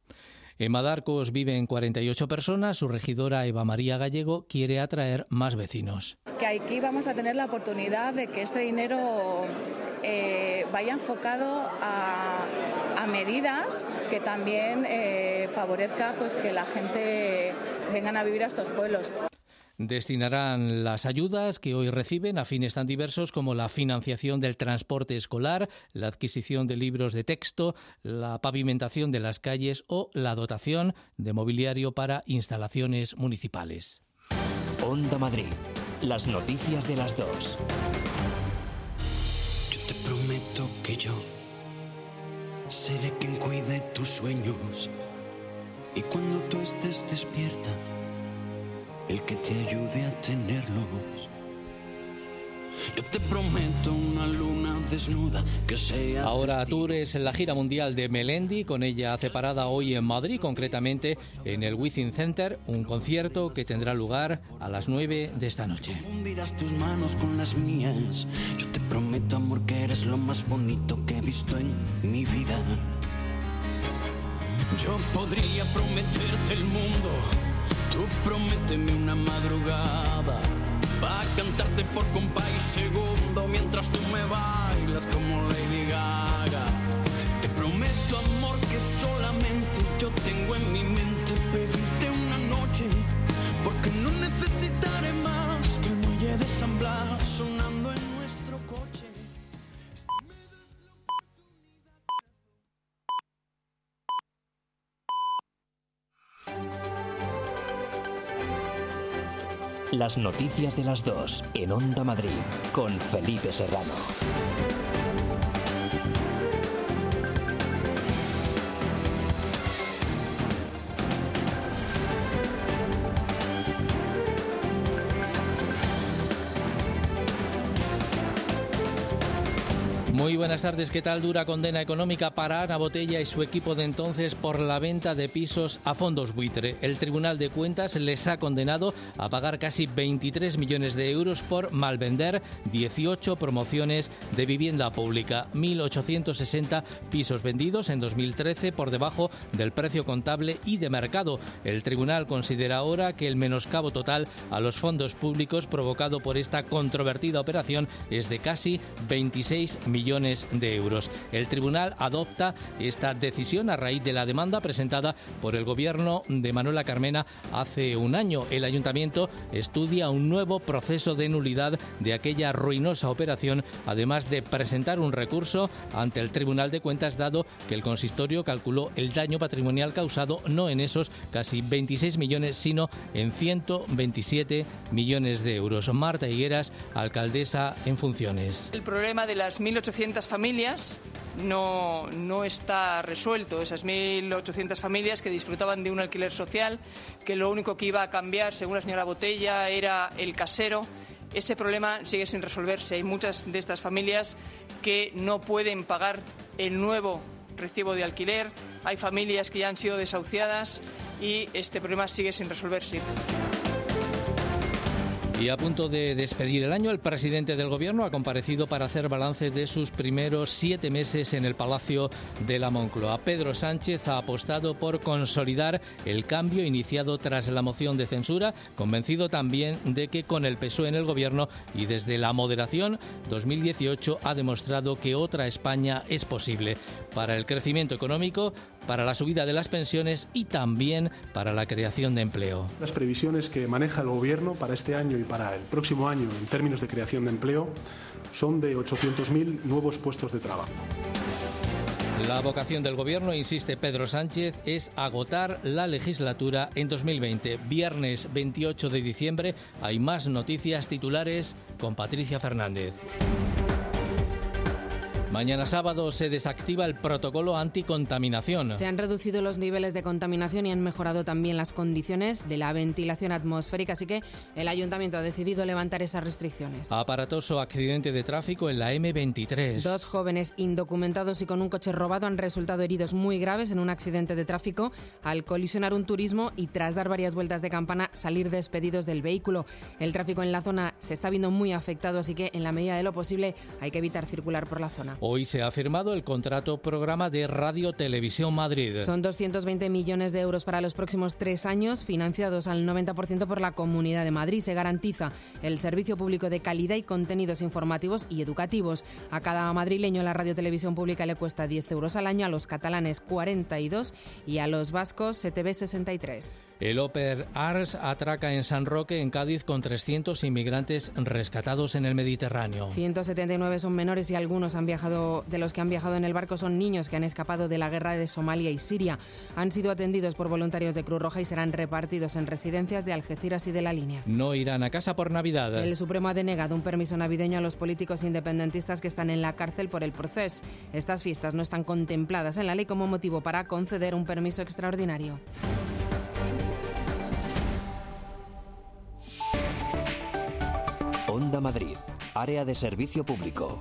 Speaker 2: En Madarcos viven cuarenta y ocho personas. Su regidora Eva María Gallego quiere atraer más vecinos.
Speaker 12: Que aquí vamos a tener la oportunidad de que este dinero eh, vaya enfocado a, a medidas que también eh, favorezca pues que la gente vengan a vivir a estos pueblos.
Speaker 2: Destinarán las ayudas que hoy reciben a fines tan diversos como la financiación del transporte escolar, la adquisición de libros de texto, la pavimentación de las calles o la dotación de mobiliario para instalaciones municipales.
Speaker 1: Onda Madrid. Las noticias de las dos.
Speaker 13: Yo te prometo que yo seré quien cuide tus sueños y cuando tú estés despierta, el que te ayude a tenerlos. Yo te prometo una luna desnuda que sea...
Speaker 2: Ahora tours en la gira mundial de Melendi, con ella hace parada hoy en Madrid, concretamente en el Within Center, un concierto que tendrá lugar a las nueve de esta noche.
Speaker 13: Confundirás tus manos con las mías. Yo te prometo, amor, que eres lo más bonito que he visto en mi vida. Yo podría prometerte el mundo, tú prométeme una madrugada, pa' cantarte por compás y segundo mientras tú me bailas como Lady Gaga. Te prometo, amor, que solamente yo tengo en mi mente pedirte una noche, porque no necesitaré más que el muelle de San Blas sonando en nuestro coche.
Speaker 1: Las noticias de las dos en Onda Madrid con Felipe Serrano.
Speaker 2: Muy buenas tardes. ¿Qué tal? Dura condena económica para Ana Botella y su equipo de entonces por la venta de pisos a fondos buitre. El Tribunal de Cuentas les ha condenado a pagar casi veintitrés millones de euros por malvender dieciocho promociones de vivienda pública. mil ochocientos sesenta pisos vendidos en dos mil trece por debajo del precio contable y de mercado. El Tribunal considera ahora que el menoscabo total a los fondos públicos provocado por esta controvertida operación es de casi veintiséis millones de euros. El tribunal adopta esta decisión a raíz de la demanda presentada por el gobierno de Manuela Carmena hace un año. El ayuntamiento estudia un nuevo proceso de nulidad de aquella ruinosa operación, además de presentar un recurso ante el Tribunal de Cuentas, dado que el consistorio calculó el daño patrimonial causado no en esos casi veintiséis millones, sino en ciento veintisiete millones de euros. Marta Higueras, alcaldesa en funciones.
Speaker 3: El problema de las mil ochocientas familias no, no está resuelto. Esas mil ochocientas familias que disfrutaban de un alquiler social, que lo único que iba a cambiar, según la señora Botella, era el casero. Ese problema sigue sin resolverse. Hay muchas de estas familias que no pueden pagar el nuevo recibo de alquiler. Hay familias que ya han sido desahuciadas y este problema sigue sin resolverse.
Speaker 2: Y a punto de despedir el año, el presidente del Gobierno ha comparecido para hacer balance de sus primeros siete meses en el Palacio de la Moncloa. Pedro Sánchez ha apostado por consolidar el cambio iniciado tras la moción de censura, convencido también de que con el P S O E en el Gobierno y desde la moderación, dos mil dieciocho ha demostrado que otra España es posible para el crecimiento económico, para la subida de las pensiones y también para la creación de empleo.
Speaker 15: Las previsiones que maneja el Gobierno para este año y para el próximo año en términos de creación de empleo son de ochocientos mil nuevos puestos de trabajo.
Speaker 2: La vocación del Gobierno, insiste Pedro Sánchez, es agotar la legislatura en dos mil veinte. Viernes veintiocho de diciembre hay más noticias titulares con Patricia Fernández. Mañana sábado se desactiva el protocolo anticontaminación.
Speaker 16: Se han reducido los niveles de contaminación y han mejorado también las condiciones de la ventilación atmosférica, así que el Ayuntamiento ha decidido levantar esas restricciones.
Speaker 2: Aparatoso accidente de tráfico en la eme veintitrés.
Speaker 16: Dos jóvenes indocumentados y con un coche robado han resultado heridos muy graves en un accidente de tráfico al colisionar un turismo y tras dar varias vueltas de campana salir despedidos del vehículo. El tráfico en la zona se está viendo muy afectado, así que en la medida de lo posible hay que evitar circular por la zona.
Speaker 2: Hoy se ha firmado el contrato programa de Radio Televisión Madrid.
Speaker 16: Son doscientos veinte millones de euros para los próximos tres años, financiados al noventa por ciento por la Comunidad de Madrid. Se garantiza el servicio público de calidad y contenidos informativos y educativos. A cada madrileño la Radio Televisión Pública le cuesta diez euros al año, a los catalanes cuarenta y dos y a los vascos S T V sesenta y tres.
Speaker 2: El Oper Ars atraca en San Roque, en Cádiz, con trescientos inmigrantes rescatados en el Mediterráneo.
Speaker 16: ciento setenta y nueve son menores y algunos han viajado, de los que han viajado en el barco son niños que han escapado de la guerra de Somalia y Siria. Han sido atendidos por voluntarios de Cruz Roja y serán repartidos en residencias de Algeciras y de La Línea.
Speaker 2: No irán a casa por Navidad.
Speaker 16: El Supremo ha denegado un permiso navideño a los políticos independentistas que están en la cárcel por el Procés. Estas fiestas no están contempladas en la ley como motivo para conceder un permiso extraordinario.
Speaker 1: Onda Madrid, área de servicio público.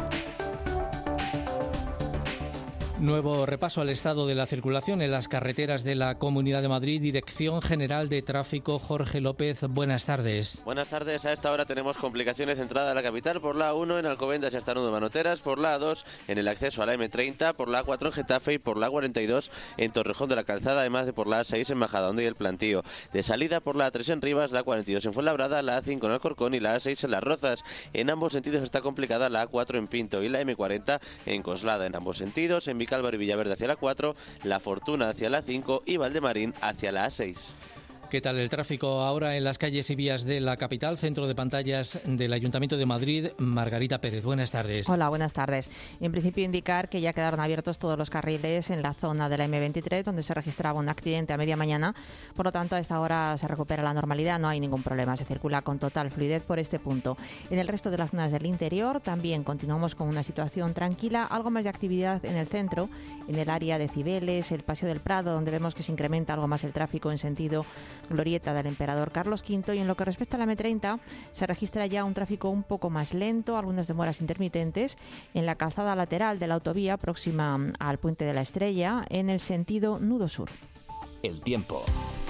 Speaker 2: Nuevo repaso al estado de la circulación en las carreteras de la Comunidad de Madrid. Dirección General de Tráfico, Jorge López, buenas tardes.
Speaker 17: Buenas tardes. A esta hora tenemos complicaciones de entrada a la capital por la A uno en Alcobendas y hasta Nudo Manoteras, por la A dos en el acceso a la eme treinta, por la A cuatro en Getafe y por la A cuarenta y dos en Torrejón de la Calzada, además de por la A seis en Majadahonda y el Plantío. De salida por la A tres en Rivas, la A cuarenta y dos en Fuenlabrada, la A cinco en Alcorcón y la A seis en Las Rozas. En ambos sentidos está complicada la A cuatro en Pinto y la eme cuarenta en Coslada. En ambos sentidos, en Vicálvaro y Villaverde hacia la cuatro, La Fortuna hacia la cinco y Valdemarín hacia la A seis.
Speaker 2: ¿Qué tal el tráfico ahora en las calles y vías de la capital? Centro de pantallas del Ayuntamiento de Madrid, Margarita Pérez. Buenas tardes.
Speaker 18: Hola, buenas tardes. En principio indicar que ya quedaron abiertos todos los carriles en la zona de la eme veintitrés, donde se registraba un accidente a media mañana. Por lo tanto, a esta hora se recupera la normalidad, no hay ningún problema. Se circula con total fluidez por este punto. En el resto de las zonas del interior también continuamos con una situación tranquila, algo más de actividad en el centro, en el área de Cibeles, el Paseo del Prado, donde vemos que se incrementa algo más el tráfico en sentido Glorieta del Emperador Carlos quinto, y en lo que respecta a la eme treinta se registra ya un tráfico un poco más lento, algunas demoras intermitentes en la calzada lateral de la autovía próxima al Puente de la Estrella en el sentido Nudo Sur.
Speaker 1: El tiempo.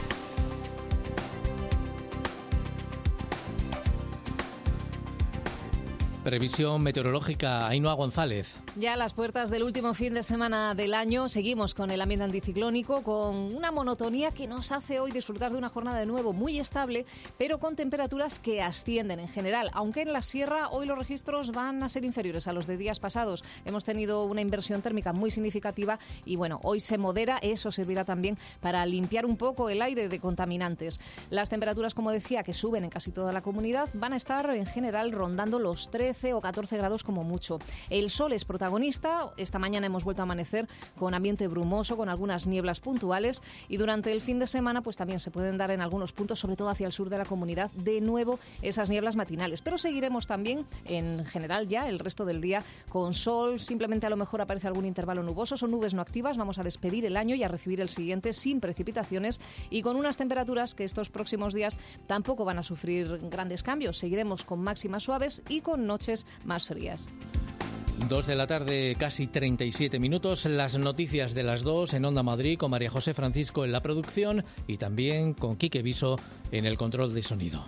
Speaker 2: Previsión meteorológica, Ainhoa González.
Speaker 6: Ya a las puertas del último fin de semana del año seguimos con el ambiente anticiclónico, con una monotonía que nos hace hoy disfrutar de una jornada de nuevo muy estable, pero con temperaturas que ascienden en general, aunque en la sierra hoy los registros van a ser inferiores a los de días pasados. Hemos tenido una inversión térmica muy significativa y bueno, hoy se modera, eso servirá también para limpiar un poco el aire de contaminantes. Las temperaturas, como decía, que suben en casi toda la comunidad, van a estar en general rondando los trece o catorce grados como mucho. El sol es protagonista. Esta mañana hemos vuelto a amanecer con ambiente brumoso, con algunas nieblas puntuales, y durante el fin de semana pues también se pueden dar en algunos puntos, sobre todo hacia el sur de la comunidad, de nuevo esas nieblas matinales. Pero seguiremos también en general ya el resto del día con sol. Simplemente a lo mejor aparece algún intervalo nuboso, son nubes no activas. Vamos a despedir el año y a recibir el siguiente sin precipitaciones y con unas temperaturas que estos próximos días tampoco van a sufrir grandes cambios. Seguiremos con máximas suaves y con noches más frías.
Speaker 2: Dos de la tarde, casi treinta y siete minutos. Las noticias de las dos en Onda Madrid con María José Francisco en la producción y también con Quique Viso en el control de sonido.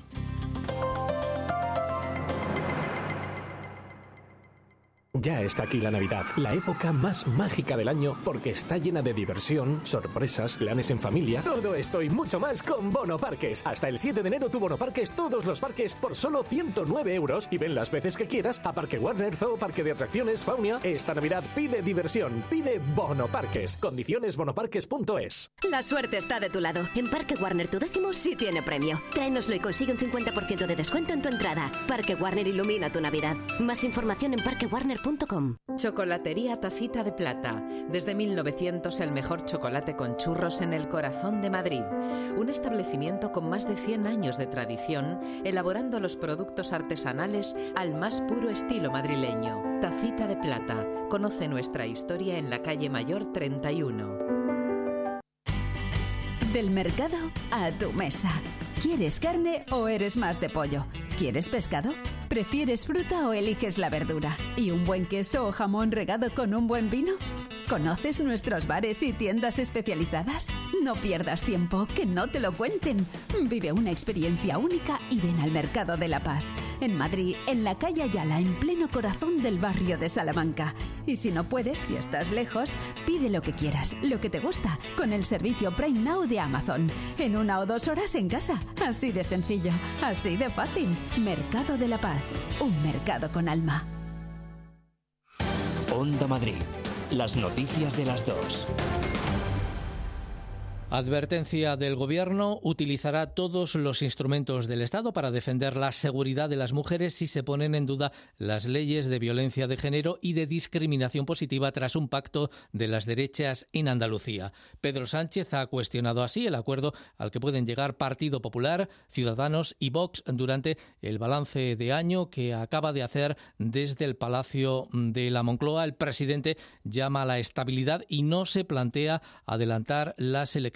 Speaker 14: Ya está aquí la Navidad, la época más mágica del año porque está llena de diversión, sorpresas, planes en familia. Todo esto y mucho más con Bono Parques. Hasta el siete de enero tu Bono Parques, todos los parques por solo ciento nueve euros y ven las veces que quieras a Parque Warner, Zoo, Parque de Atracciones, Faunia. Esta Navidad pide diversión, pide Bono Parques. Condiciones bonoparques punto es.
Speaker 20: La suerte está de tu lado. En Parque Warner tu décimo sí tiene premio. Tráenoslo y consigue un cincuenta por ciento de descuento en tu entrada. Parque Warner ilumina tu Navidad. Más información en parque warner punto com.
Speaker 22: Chocolatería Tacita de Plata. Desde mil novecientos el mejor chocolate con churros en el corazón de Madrid. Un establecimiento con más de cien años de tradición, elaborando los productos artesanales al más puro estilo madrileño. Tacita de Plata. Conoce nuestra historia en la calle Mayor treinta y uno.
Speaker 23: Del mercado a tu mesa. ¿Quieres carne o eres más de pollo? ¿Quieres pescado? ¿Prefieres fruta o eliges la verdura? ¿Y un buen queso o jamón regado con un buen vino? ¿Conoces nuestros bares y tiendas especializadas? No pierdas tiempo, que no te lo cuenten. Vive una experiencia única y ven al Mercado de la Paz. En Madrid, en la calle Ayala, en pleno corazón del barrio de Salamanca. Y si no puedes, si estás lejos, pide lo que quieras, lo que te gusta, con el servicio Prime Now de Amazon. En una o dos horas en casa. Así de sencillo, así de fácil. Mercado de la Paz, un mercado con alma.
Speaker 1: Onda Madrid. Las noticias de las dos.
Speaker 2: Advertencia del Gobierno: utilizará todos los instrumentos del Estado para defender la seguridad de las mujeres si se ponen en duda las leyes de violencia de género y de discriminación positiva tras un pacto de las derechas en Andalucía. Pedro Sánchez ha cuestionado así el acuerdo al que pueden llegar Partido Popular, Ciudadanos y Vox durante el balance de año que acaba de hacer desde el Palacio de la Moncloa. El presidente llama a la estabilidad y no se plantea adelantar las elecciones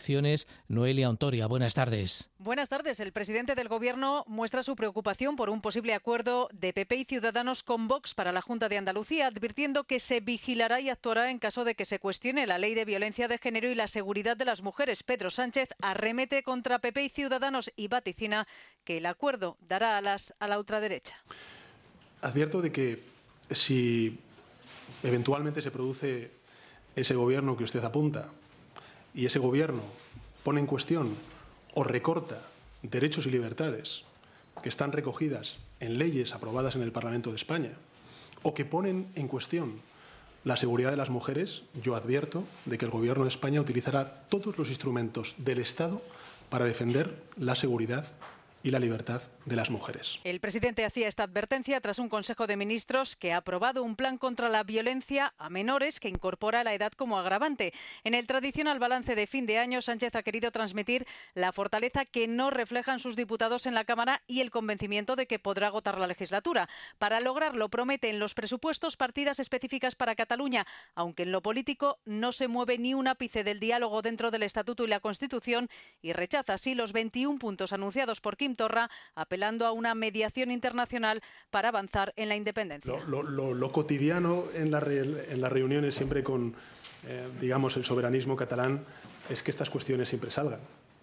Speaker 2: elecciones. Noelia Ontoria, buenas tardes.
Speaker 4: Buenas tardes. El presidente del Gobierno muestra su preocupación por un posible acuerdo de P P y Ciudadanos con Vox para la Junta de Andalucía, advirtiendo que se vigilará y actuará en caso de que se cuestione la ley de violencia de género y la seguridad de las mujeres. Pedro Sánchez arremete contra P P y Ciudadanos y vaticina que el acuerdo dará alas a la ultraderecha.
Speaker 15: Advierto de que si eventualmente se produce ese gobierno que usted apunta y ese gobierno pone en cuestión o recorta derechos y libertades que están recogidas en leyes aprobadas en el Parlamento de España, o que ponen en cuestión la seguridad de las mujeres, yo advierto de que el Gobierno de España utilizará todos los instrumentos del Estado para defender la seguridad y la libertad de las mujeres.
Speaker 4: El presidente hacía esta advertencia tras un Consejo de Ministros que ha aprobado un plan contra la violencia a menores que incorpora la edad como agravante. En el tradicional balance de fin de año, Sánchez ha querido transmitir la fortaleza que no reflejan sus diputados en la Cámara y el convencimiento de que podrá agotar la legislatura. Para lograrlo, promete en los presupuestos partidas específicas para Cataluña, aunque en lo político no se mueve ni un ápice del diálogo dentro del Estatuto y la Constitución, y rechaza así los veintiún puntos anunciados por Quim Torra, apelando a una mediación internacional para avanzar en la independencia.
Speaker 15: Lo, lo, lo cotidiano en, la re, en las reuniones, siempre con, eh, digamos, el soberanismo catalán, es que estas cuestiones siempre salgan.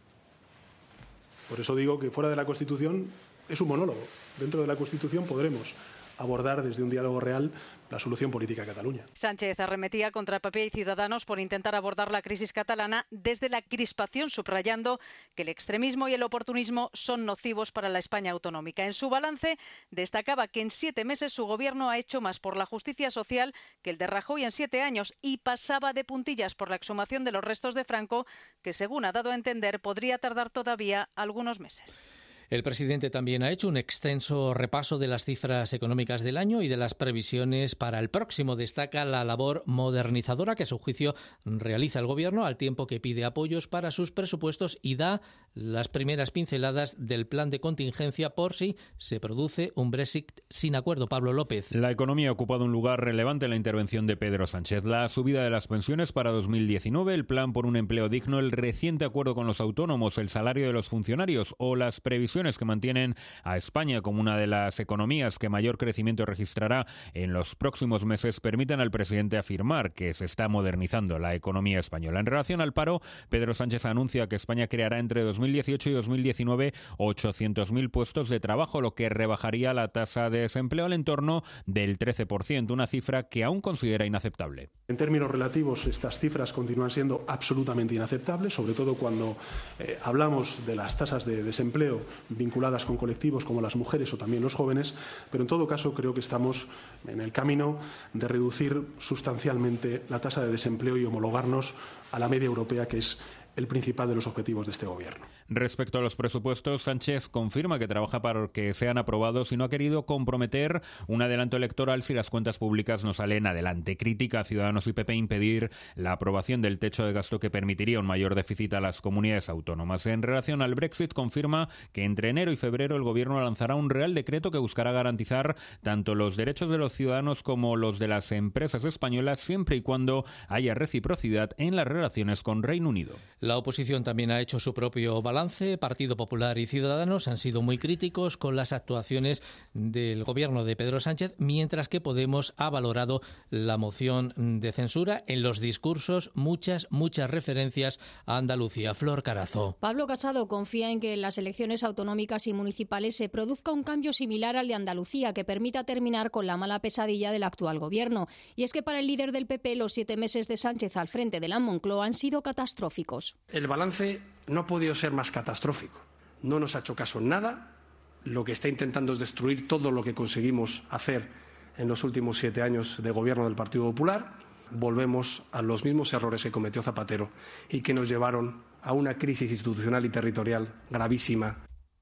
Speaker 15: Por eso digo que fuera de la Constitución es un monólogo. Dentro de la Constitución podremos abordar desde un diálogo real la solución política a Cataluña.
Speaker 4: Sánchez arremetía contra P P y Ciudadanos por intentar abordar la crisis catalana desde la crispación, subrayando que el extremismo y el oportunismo son nocivos para la España autonómica. En su balance destacaba que en siete meses su gobierno ha hecho más por la justicia social que el de Rajoy en siete años y pasaba de puntillas por la exhumación de los restos de Franco, que según ha dado a entender podría tardar todavía algunos meses.
Speaker 2: El presidente también ha hecho un extenso repaso de las cifras económicas del año y de las previsiones para el próximo. Destaca la labor modernizadora que, a su juicio, realiza el Gobierno, al tiempo que pide apoyos para sus presupuestos y da las primeras pinceladas del plan de contingencia por si se produce un Brexit sin acuerdo. Pablo López.
Speaker 5: La economía ha ocupado un lugar relevante en la intervención de Pedro Sánchez. La subida de las pensiones para dos mil diecinueve, el plan por un empleo digno, el reciente acuerdo con los autónomos, el salario de los funcionarios o las previsiones que mantienen a España como una de las economías que mayor crecimiento registrará en los próximos meses permiten al presidente afirmar que se está modernizando la economía española. En relación al paro, Pedro Sánchez anuncia que España creará entre dos mil dieciocho y dos mil diecinueve ochocientos mil puestos de trabajo, lo que rebajaría la tasa de desempleo al entorno del trece por ciento, una cifra que aún considera inaceptable.
Speaker 15: En términos relativos, estas cifras continúan siendo absolutamente inaceptables, sobre todo cuando eh, hablamos de las tasas de desempleo vinculadas con colectivos como las mujeres o también los jóvenes, pero en todo caso creo que estamos en el camino de reducir sustancialmente la tasa de desempleo y homologarnos a la media europea, que es el principal de los objetivos de este Gobierno.
Speaker 5: Respecto a los presupuestos, Sánchez confirma que trabaja para que sean aprobados y no ha querido comprometer un adelanto electoral si las cuentas públicas no salen adelante. Critica a Ciudadanos y P P impedir la aprobación del techo de gasto que permitiría un mayor déficit a las comunidades autónomas. En relación al Brexit, confirma que entre enero y febrero el Gobierno lanzará un Real Decreto que buscará garantizar tanto los derechos de los ciudadanos como los de las empresas españolas, siempre y cuando haya reciprocidad en las relaciones con Reino Unido.
Speaker 2: La oposición también ha hecho su propio balance. Partido Popular y Ciudadanos han sido muy críticos con las actuaciones del Gobierno de Pedro Sánchez, mientras que Podemos ha valorado la moción de censura. En los discursos, muchas, muchas referencias a Andalucía. Flor Carazo.
Speaker 19: Pablo Casado confía en que en las elecciones autonómicas y municipales se produzca un cambio similar al de Andalucía, que permita terminar con la mala pesadilla del actual Gobierno. Y es que para el líder del P P, los siete meses de Sánchez al frente de la Moncloa han sido catastróficos.
Speaker 24: El balance no ha podido ser más catastrófico. No nos ha hecho caso en nada. Lo que está intentando es destruir todo lo que conseguimos hacer en los últimos siete años de gobierno del Partido Popular. Volvemos a los mismos errores que cometió Zapatero y que nos llevaron a una crisis institucional y territorial gravísima.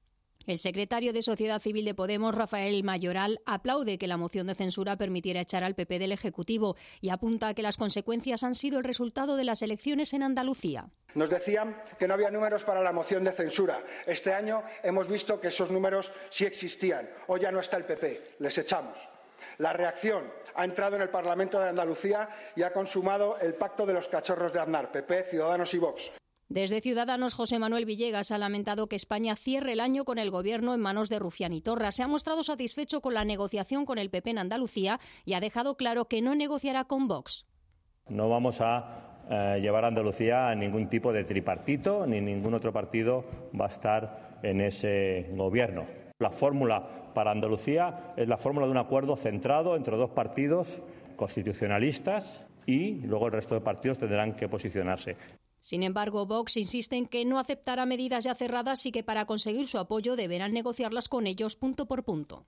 Speaker 19: El secretario de Sociedad Civil de Podemos, Rafael Mayoral, aplaude que la moción de censura permitiera echar al P P del Ejecutivo y apunta que las consecuencias han sido el resultado de las elecciones en Andalucía.
Speaker 25: Nos decían que no había números para la moción de censura. Este año hemos visto que esos números sí existían. Hoy ya no está el P P, les echamos. La reacción ha entrado en el Parlamento de Andalucía y ha consumado el pacto de los cachorros de Aznar, P P, Ciudadanos y Vox.
Speaker 19: Desde Ciudadanos, José Manuel Villegas ha lamentado que España cierre el año con el gobierno en manos de Rufián y Torra. Se ha mostrado satisfecho con la negociación con el P P en Andalucía y ha dejado claro que no negociará con Vox.
Speaker 7: No vamos a eh, llevar a Andalucía a ningún tipo de tripartito, ni ningún otro partido va a estar en ese gobierno. La fórmula para Andalucía es la fórmula de un acuerdo centrado entre dos partidos constitucionalistas y luego el resto de partidos tendrán que posicionarse.
Speaker 19: Sin embargo, Vox insiste en que no aceptará medidas ya cerradas y que para conseguir su apoyo deberán negociarlas con ellos punto por punto.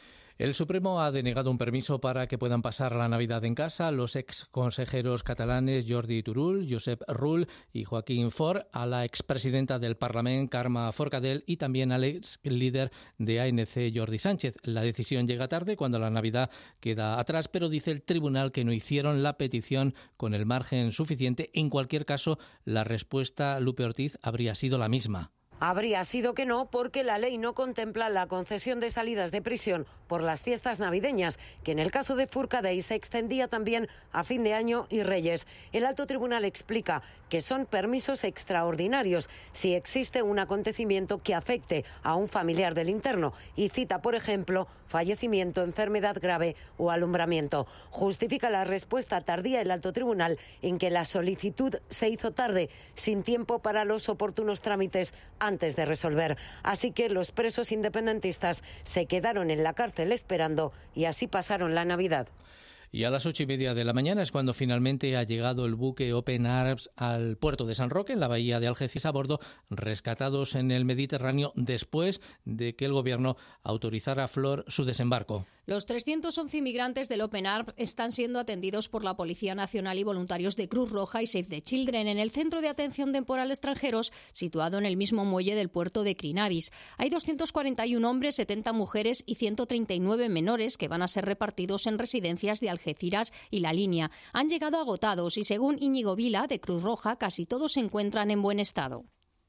Speaker 2: El Supremo ha denegado un permiso para que puedan pasar la Navidad en casa los ex consejeros catalanes Jordi Turull, Josep Rull y Joaquín Forn, a la expresidenta del Parlament, Carme Forcadell, y también al ex líder de A N C, Jordi Sánchez. La decisión llega tarde, cuando la Navidad queda atrás, pero dice el tribunal que no hicieron la petición con el margen suficiente. En cualquier caso, la respuesta, Lupe Ortiz, habría sido la misma.
Speaker 8: Habría sido que no, porque la ley no contempla la concesión de salidas de prisión por las fiestas navideñas, que en el caso de Forcadell se extendía también a fin de año y Reyes. El alto tribunal explica que son permisos extraordinarios si existe un acontecimiento que afecte a un familiar del interno y cita, por ejemplo, fallecimiento, enfermedad grave o alumbramiento. Justifica la respuesta tardía el alto tribunal en que la solicitud se hizo tarde, sin tiempo para los oportunos trámites antes de resolver. Así que los presos independentistas se quedaron en la cárcel esperando y así pasaron la Navidad.
Speaker 2: Y a las ocho y media de la mañana es cuando finalmente ha llegado el buque Open Arms al puerto de San Roque, en la bahía de Algeciras, a bordo, rescatados en el Mediterráneo después de que el Gobierno autorizara a Flor su desembarco.
Speaker 19: Los trescientos once inmigrantes del Open Arms están siendo atendidos por la Policía Nacional y voluntarios de Cruz Roja y Save the Children en el Centro de Atención Temporal Extranjeros, situado en el mismo muelle del puerto de Crinavis. Hay doscientos cuarenta y uno hombres, setenta mujeres y ciento treinta y nueve menores que van a ser repartidos en residencias de Algeciras y La Línea. Han llegado agotados y, según Íñigo Vila, de Cruz Roja, casi todos se encuentran en buen estado.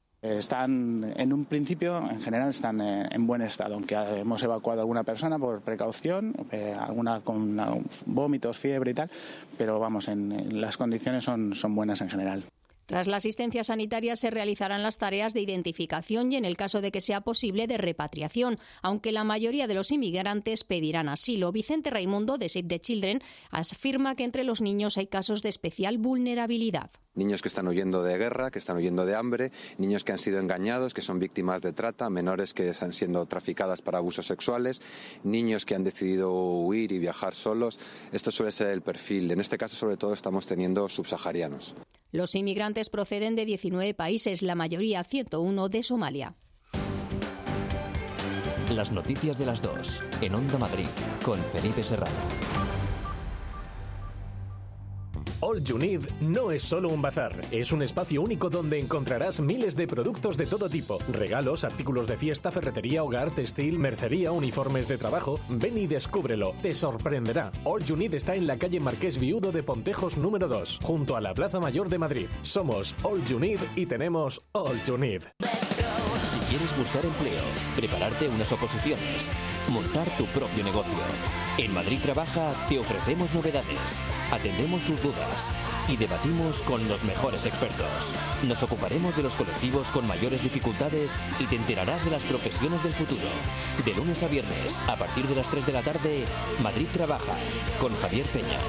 Speaker 9: Están, en un principio, en general, están en buen estado, aunque hemos evacuado a alguna persona por precaución, eh, alguna con vómitos, fiebre y tal, pero vamos, en, en las condiciones son, son buenas en general.
Speaker 19: Tras la asistencia sanitaria se realizarán las tareas de identificación y, en el caso de que sea posible, de repatriación, aunque la mayoría de los inmigrantes pedirán asilo. Vicente Raimundo, de Save the Children, afirma que entre los niños hay casos de especial vulnerabilidad.
Speaker 10: Niños que están huyendo de guerra, que están huyendo de hambre, niños que han sido engañados, que son víctimas de trata, menores que están siendo traficadas para abusos sexuales, niños que han decidido huir y viajar solos. Esto suele ser el perfil. En este caso, sobre todo, estamos teniendo subsaharianos.
Speaker 19: Los inmigrantes proceden de diecinueve países, la mayoría, ciento uno, de Somalia.
Speaker 1: Las noticias de las dos, en Onda Madrid, con Felipe Serrano.
Speaker 14: All You Need no es solo un bazar, es un espacio único donde encontrarás miles de productos de todo tipo. Regalos, artículos de fiesta, ferretería, hogar, textil, mercería, uniformes de trabajo. Ven y descúbrelo, te sorprenderá. All You Need está en la calle Marqués Viudo de Pontejos número dos, junto a la Plaza Mayor de Madrid. Somos All You Need y tenemos All You Need.
Speaker 1: Si quieres buscar empleo, prepararte unas oposiciones, montar tu propio negocio, en Madrid Trabaja te ofrecemos novedades, atendemos tus dudas y debatimos con los mejores expertos. Nos ocuparemos de los colectivos con mayores dificultades y te enterarás de las profesiones del futuro. De lunes a viernes, a partir de las tres de la tarde, Madrid Trabaja, con Javier Peña.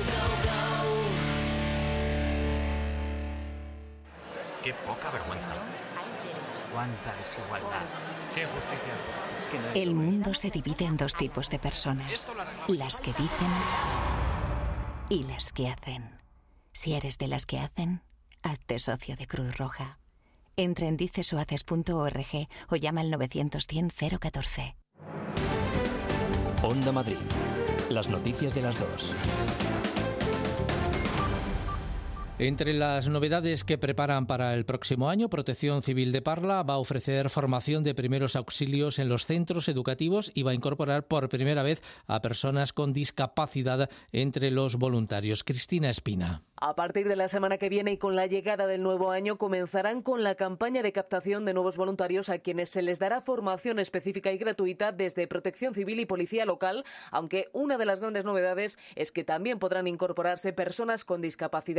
Speaker 21: Qué poca vergüenza. Cuánta desigualdad. Qué justicia.
Speaker 26: El mundo se divide en dos tipos de personas, las que dicen y las que hacen. Si eres de las que hacen, hazte socio de Cruz Roja. Entra en dicesohaces punto org o llama al novecientos cien cero catorce.
Speaker 1: Onda Madrid. Las noticias de las dos.
Speaker 2: Entre las novedades que preparan para el próximo año, Protección Civil de Parla va a ofrecer formación de primeros auxilios en los centros educativos y va a incorporar por primera vez a personas con discapacidad entre los voluntarios. Cristina Espina.
Speaker 27: A partir de la semana que viene y con la llegada del nuevo año comenzarán con la campaña de captación de nuevos voluntarios a quienes se les dará formación específica y gratuita desde Protección Civil y Policía Local, aunque una de las grandes novedades es que también podrán incorporarse personas con discapacidad. Así lo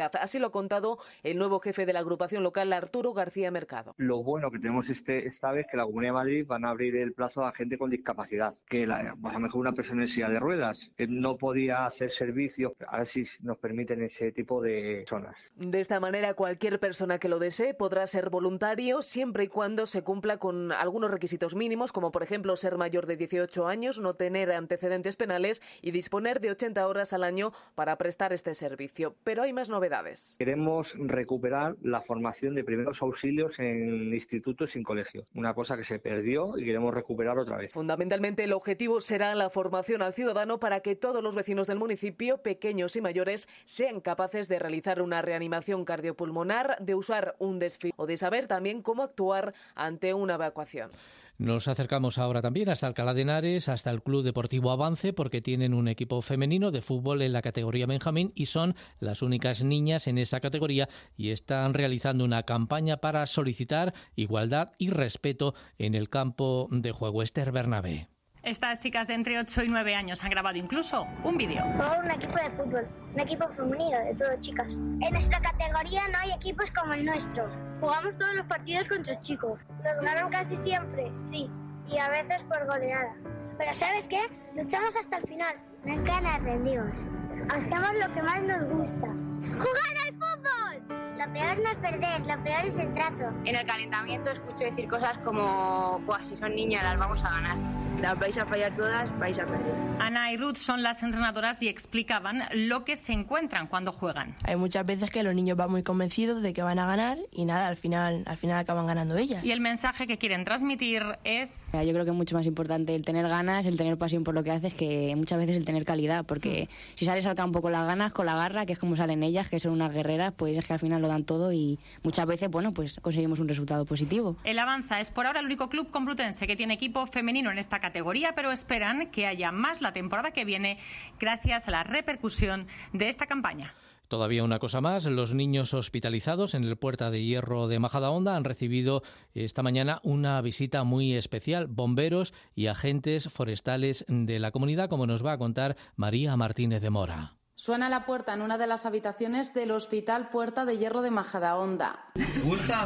Speaker 27: ha contado el nuevo jefe de la agrupación local, Arturo García Mercado.
Speaker 3: Lo bueno que tenemos este, esta vez que la Comunidad de Madrid van a abrir el plazo a gente con discapacidad, que la, a lo mejor una persona en silla de ruedas, que no podía hacer servicios, a ver si nos permiten ese tipo de zonas.
Speaker 27: De esta manera, cualquier persona que lo desee podrá ser voluntario siempre y cuando se cumpla con algunos requisitos mínimos, como por ejemplo ser mayor de dieciocho años, no tener antecedentes penales y disponer de ochenta horas al año para prestar este servicio. Pero hay más novedades.
Speaker 3: Queremos recuperar la formación de primeros auxilios en institutos y en colegios, una cosa que se perdió y queremos recuperar otra vez.
Speaker 27: Fundamentalmente el objetivo será la formación al ciudadano para que todos los vecinos del municipio, pequeños y mayores, sean capaces de realizar una reanimación cardiopulmonar, de usar un desfibrilador o de saber también cómo actuar ante una evacuación.
Speaker 2: Nos acercamos ahora también hasta Alcalá de Henares, hasta el Club Deportivo Avance, porque tienen un equipo femenino de fútbol en la categoría Benjamín y son las únicas niñas en esa categoría y están realizando una campaña para solicitar igualdad y respeto en el campo de juego. Esther Bernabé.
Speaker 11: Estas chicas de entre ocho y nueve años han grabado incluso un vídeo.
Speaker 12: Juego un equipo de fútbol, un equipo femenino de todo, chicas. En nuestra categoría no hay equipos como el nuestro. Jugamos todos los partidos contra chicos. Nos ganan casi siempre, sí, y a veces por goleada. Pero ¿sabes qué? Luchamos hasta el final. Nunca nos rendimos. Hacemos lo que más nos gusta. ¡Jugar al fútbol! Lo peor no es perder, lo peor es el trato.
Speaker 13: En el calentamiento escucho decir cosas como, pues si son niñas las vamos a ganar. Las vais a fallar todas, vais a perder.
Speaker 11: Ana y Ruth son las entrenadoras y explicaban lo que se encuentran cuando juegan.
Speaker 16: Hay muchas veces que los niños van muy convencidos de que van a ganar y nada, al final, al final acaban ganando ellas.
Speaker 11: Y el mensaje que quieren transmitir es...
Speaker 17: Yo creo que es mucho más importante el tener ganas, el tener pasión por lo que haces, que muchas veces el tener calidad, porque mm. si sales al campo con las ganas, con la garra, que es como salen ellas, que son unas guerreras, pues es que al final lo dan todo y muchas veces, bueno, pues conseguimos un resultado positivo.
Speaker 11: El Avanza es por ahora el único club complutense que tiene equipo femenino en esta categoría, pero esperan que haya más la temporada que viene gracias a la repercusión de esta campaña.
Speaker 2: Todavía una cosa más, los niños hospitalizados en el Puerta de Hierro de Majadahonda han recibido esta mañana una visita muy especial, bomberos y agentes forestales de la comunidad, como nos va a contar María Martínez de Mora.
Speaker 18: Suena la puerta en una de las habitaciones del Hospital Puerta de Hierro de Majadahonda.
Speaker 28: ¿Te gusta?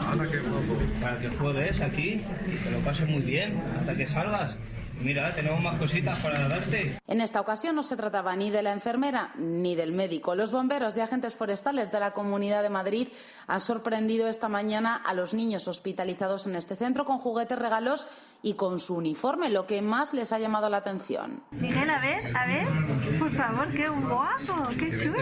Speaker 28: Para que juegues aquí, que lo pases muy bien, hasta que salgas. Mira, tenemos más cositas para darte.
Speaker 18: En esta ocasión no se trataba ni de la enfermera ni del médico. Los bomberos y agentes forestales de la Comunidad de Madrid han sorprendido esta mañana a los niños hospitalizados en este centro con juguetes, regalos y con su uniforme, lo que más les ha llamado la atención.
Speaker 29: Miguel, a ver, a ver, por favor, qué guapo, qué chulo.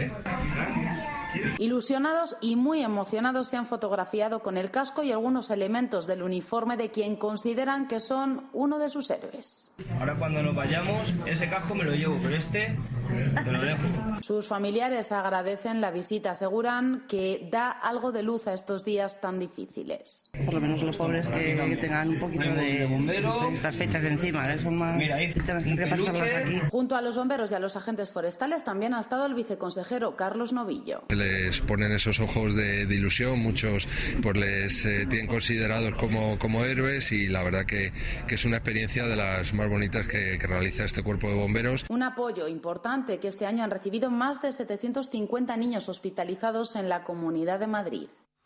Speaker 18: Ilusionados y muy emocionados se han fotografiado con el casco y algunos elementos del uniforme de quien consideran que son uno de sus héroes.
Speaker 28: Ahora cuando nos vayamos, ese casco me lo llevo, pero este te lo dejo.
Speaker 18: Sus familiares agradecen la visita, aseguran que da algo de luz a estos días tan difíciles.
Speaker 30: Por lo menos los pobres que, que tengan un poquito de, no sé, estas fechas encima, son más sistemas que pasarlas aquí.
Speaker 18: Junto a los bomberos y a los agentes forestales también ha estado el viceconsejero Carlos Novillo.
Speaker 31: Les ponen esos ojos de, de ilusión, muchos pues les eh, tienen considerados como, como héroes y la verdad que, que es una experiencia de las más bonitas que, que realiza este cuerpo de bomberos.
Speaker 18: Un apoyo importante que este año han recibido más de setecientos cincuenta niños hospitalizados en la Comunidad de Madrid.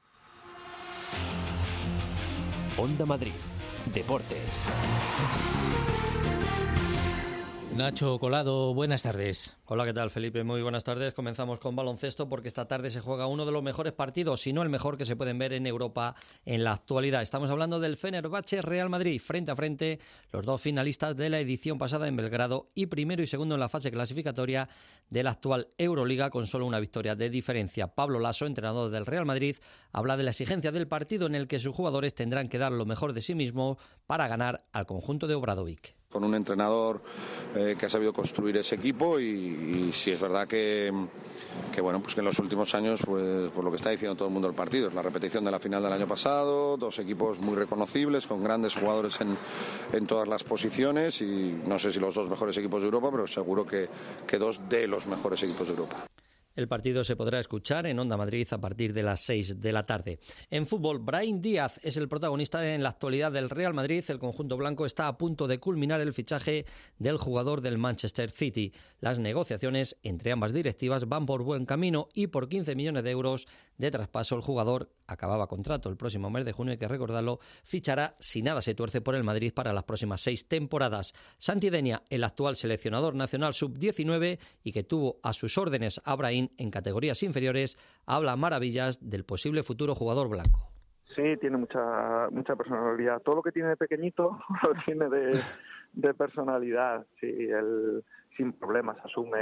Speaker 1: Onda Madrid, Deportes.
Speaker 2: Nacho Colado, buenas tardes.
Speaker 32: Hola, ¿qué tal, Felipe? Muy buenas tardes. Comenzamos con baloncesto porque esta tarde se juega uno de los mejores partidos, si no el mejor que se pueden ver en Europa en la actualidad. Estamos hablando del Fenerbahce Real Madrid, frente a frente los dos finalistas de la edición pasada en Belgrado y primero y segundo en la fase clasificatoria de la actual Euroliga con solo una victoria de diferencia. Pablo Laso, entrenador del Real Madrid, habla de la exigencia del partido en el que sus jugadores tendrán que dar lo mejor de sí mismos para ganar al conjunto de Obradovic.
Speaker 33: Con un entrenador eh, que ha sabido construir ese equipo y, y sí es verdad que, que bueno pues que en los últimos años pues por lo que está diciendo todo el mundo el partido es la repetición de la final del año pasado, dos equipos muy reconocibles con grandes jugadores en, en todas las posiciones y no sé si los dos mejores equipos de Europa, pero seguro que, que dos de los mejores equipos de Europa.
Speaker 32: El partido se podrá escuchar en Onda Madrid a partir de las seis de la tarde. En fútbol, Brahim Díaz es el protagonista en la actualidad del Real Madrid. El conjunto blanco está a punto de culminar el fichaje del jugador del Manchester City. Las negociaciones entre ambas directivas van por buen camino y por quince millones de euros de traspaso el jugador acababa contrato el próximo mes de junio, hay que recordarlo, fichará si nada se tuerce por el Madrid para las próximas seis temporadas. Santi Denia, el actual seleccionador nacional sub diecinueve y que tuvo a sus órdenes a Brahim en categorías inferiores, habla maravillas del posible futuro jugador blanco.
Speaker 4: Sí, tiene mucha mucha personalidad. Todo lo que tiene de pequeñito lo tiene de, de personalidad. Sí, él sin problemas asume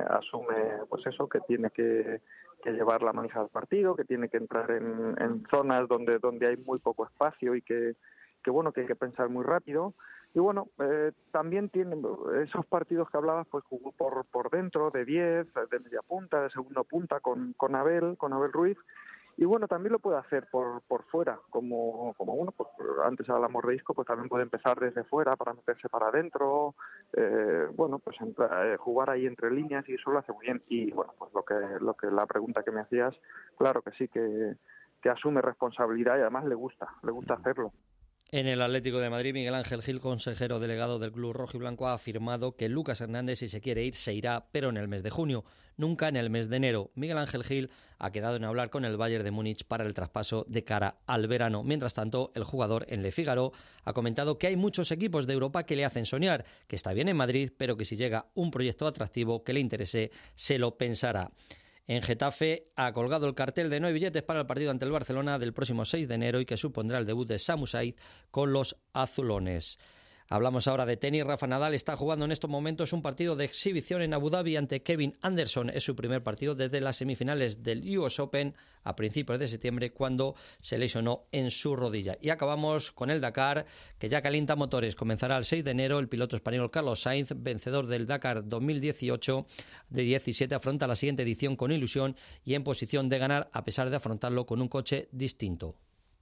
Speaker 4: asume pues eso, que tiene que, que llevar la manija al partido, que tiene que entrar en, en zonas donde donde hay muy poco espacio y que, que bueno que hay que pensar muy rápido. Y bueno, eh, también tiene esos partidos que hablabas, pues jugó por por dentro, de diez, de media punta, de segundo punta con, con Abel, con Abel Ruiz. Y bueno, también lo puede hacer por por fuera, como como uno, pues antes hablamos de Isco, pues también puede empezar desde fuera para meterse para adentro, eh, bueno, pues entra, eh, jugar ahí entre líneas, y eso lo hace muy bien. Y bueno, pues lo que lo que la pregunta que me hacías, claro que sí, que, que asume responsabilidad y además le gusta, le gusta hacerlo.
Speaker 32: En el Atlético de Madrid, Miguel Ángel Gil, consejero delegado del club rojiblanco, ha afirmado que Lucas Hernández, si se quiere ir, se irá, pero en el mes de junio, nunca en el mes de enero. Miguel Ángel Gil ha quedado en hablar con el Bayern de Múnich para el traspaso de cara al verano. Mientras tanto, el jugador en Le Figaro ha comentado que hay muchos equipos de Europa que le hacen soñar, que está bien en Madrid, pero que si llega un proyecto atractivo que le interese, se lo pensará. En Getafe ha colgado el cartel de no hay billetes para el partido ante el Barcelona del próximo seis de enero y que supondrá el debut de Samu Said con los azulones. Hablamos ahora de tenis. Rafa Nadal está jugando en estos momentos un partido de exhibición en Abu Dhabi ante Kevin Anderson. Es su primer partido desde las semifinales del U S Open a principios de septiembre, cuando se lesionó en su rodilla. Y acabamos con el Dakar, que ya calienta motores. Comenzará el seis de enero. El piloto español Carlos Sainz, vencedor del Dakar dos mil dieciocho de diecisiete, afronta la siguiente edición con ilusión y en posición de ganar, a pesar de afrontarlo con un coche distinto.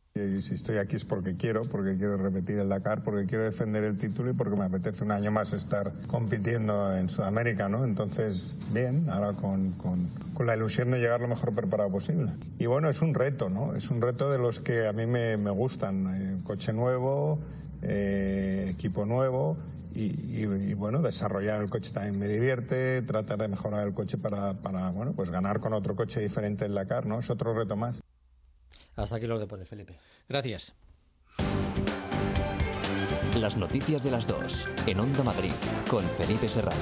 Speaker 5: Y si estoy aquí es porque quiero, porque quiero repetir el Dakar, porque quiero defender el título y porque me apetece un año más estar compitiendo en Sudamérica, ¿no? Entonces, bien, ahora con, con, con la ilusión de llegar lo mejor preparado posible. Y bueno, es un reto, ¿no? Es un reto de los que a mí me, me gustan. Eh, coche nuevo, eh, equipo nuevo y, y, y bueno, desarrollar el coche también me divierte, tratar de mejorar el coche para, para bueno, pues ganar con otro coche diferente el Dakar, ¿no? Es otro reto más.
Speaker 32: Hasta aquí los deportes, Felipe.
Speaker 2: Gracias.
Speaker 1: Las noticias de las dos, en Onda Madrid, con Felipe Serrano.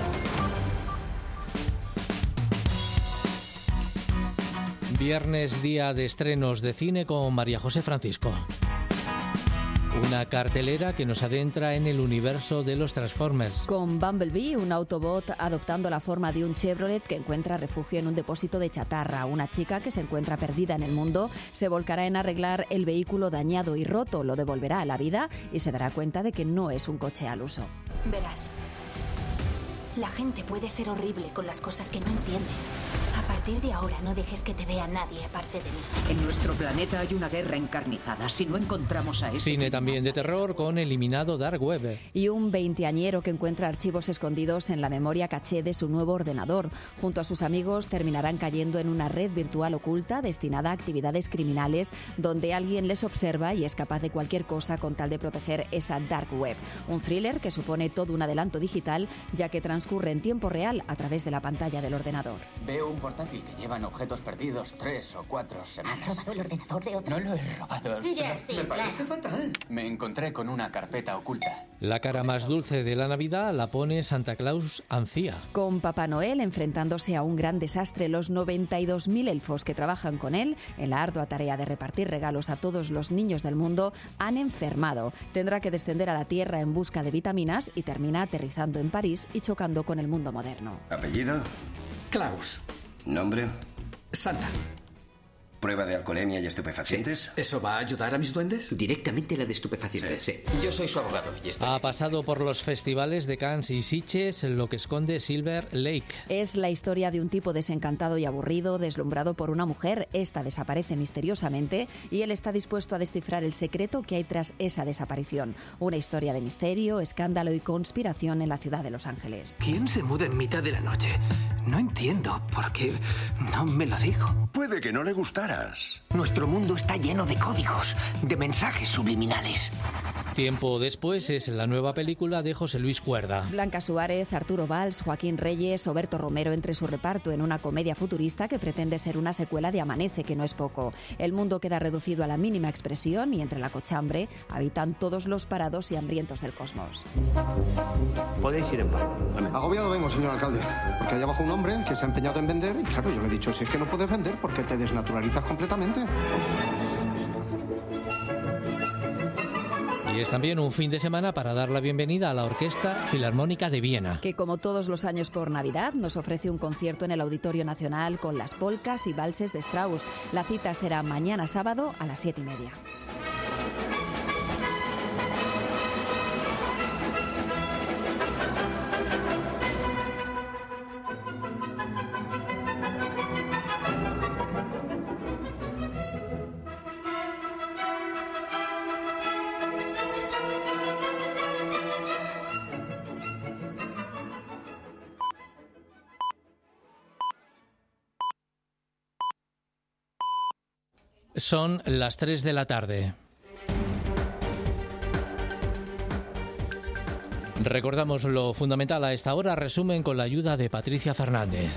Speaker 2: Viernes, día de estrenos de cine con María José Francisco. Una cartelera que nos adentra en el universo de los Transformers.
Speaker 6: Con Bumblebee, un Autobot adoptando la forma de un Chevrolet que encuentra refugio en un depósito de chatarra. Una chica que se encuentra perdida en el mundo se volcará en arreglar el vehículo dañado y roto, lo devolverá a la vida y se dará cuenta de que no es un coche al uso.
Speaker 7: Verás, la gente puede ser horrible con las cosas que no entiende. A partir de ahora no dejes que te vea nadie aparte de mí.
Speaker 8: En nuestro planeta hay una guerra encarnizada. Si no encontramos a ese...
Speaker 2: Cine también de terror con Eliminado Dark Web.
Speaker 6: Y un veinteañero que encuentra archivos escondidos en la memoria caché de su nuevo ordenador. Junto a sus amigos terminarán cayendo en una red virtual oculta destinada a actividades criminales donde alguien les observa y es capaz de cualquier cosa con tal de proteger esa Dark Web. Un thriller que supone todo un adelanto digital ya que transcurre en tiempo real a través de la pantalla del ordenador.
Speaker 9: Veo un portátil que llevan objetos perdidos tres o cuatro semanas.
Speaker 7: ¿Has robado el ordenador de otro?
Speaker 9: No lo he robado.
Speaker 7: Ya, sí,
Speaker 9: Me
Speaker 7: claro.
Speaker 9: parece fatal. Me encontré con una carpeta oculta.
Speaker 2: La cara más dulce de la Navidad la pone Santa Claus Ancía.
Speaker 6: Con Papá Noel enfrentándose a un gran desastre, los noventa y dos mil elfos que trabajan con él en la ardua tarea de repartir regalos a todos los niños del mundo han enfermado. Tendrá que descender a la Tierra en busca de vitaminas y termina aterrizando en París y chocando con el mundo moderno.
Speaker 10: ¿Apellido?
Speaker 15: Claus.
Speaker 10: ¿Nombre?
Speaker 15: Santa.
Speaker 3: ¿Prueba de alcoholemia y estupefacientes?
Speaker 10: Sí. ¿Eso va a ayudar a mis duendes?
Speaker 3: Directamente la de estupefacientes, sí. sí.
Speaker 10: Yo soy su abogado y estoy...
Speaker 2: Ha pasado por los festivales de Cannes y Sitges, lo que esconde Silver Lake.
Speaker 6: Es la historia de un tipo desencantado y aburrido, deslumbrado por una mujer. Esta desaparece misteriosamente y él está dispuesto a descifrar el secreto que hay tras esa desaparición. Una historia de misterio, escándalo y conspiración en la ciudad de Los Ángeles.
Speaker 14: ¿Quién se muda en mitad de la noche? No entiendo por qué no me lo dijo.
Speaker 3: Puede que no le gustara.
Speaker 14: Nuestro mundo está lleno de códigos, de mensajes subliminales.
Speaker 2: Tiempo después es la nueva película de José Luis Cuerda.
Speaker 6: Blanca Suárez, Arturo Valls, Joaquín Reyes, Oberto Romero entre su reparto en una comedia futurista que pretende ser una secuela de Amanece, que no es poco. El mundo queda reducido a la mínima expresión y entre la cochambre habitan todos los parados y hambrientos del cosmos.
Speaker 15: Podéis ir en paz.
Speaker 19: Agobiado vengo, señor alcalde, porque allá abajo un hombre que se ha empeñado en vender y claro, yo le he dicho, si es que no puedes vender, ¿por qué te desnaturalizas completamente?
Speaker 2: Y es también un fin de semana para dar la bienvenida a la Orquesta Filarmónica de Viena,
Speaker 6: que como todos los años por Navidad nos ofrece un concierto en el Auditorio Nacional con las polcas y valses de Strauss. La cita será mañana sábado a las siete y media.
Speaker 2: Son las tres de la tarde. Recordamos lo fundamental a esta hora, resumen con la ayuda de Patricia Fernández.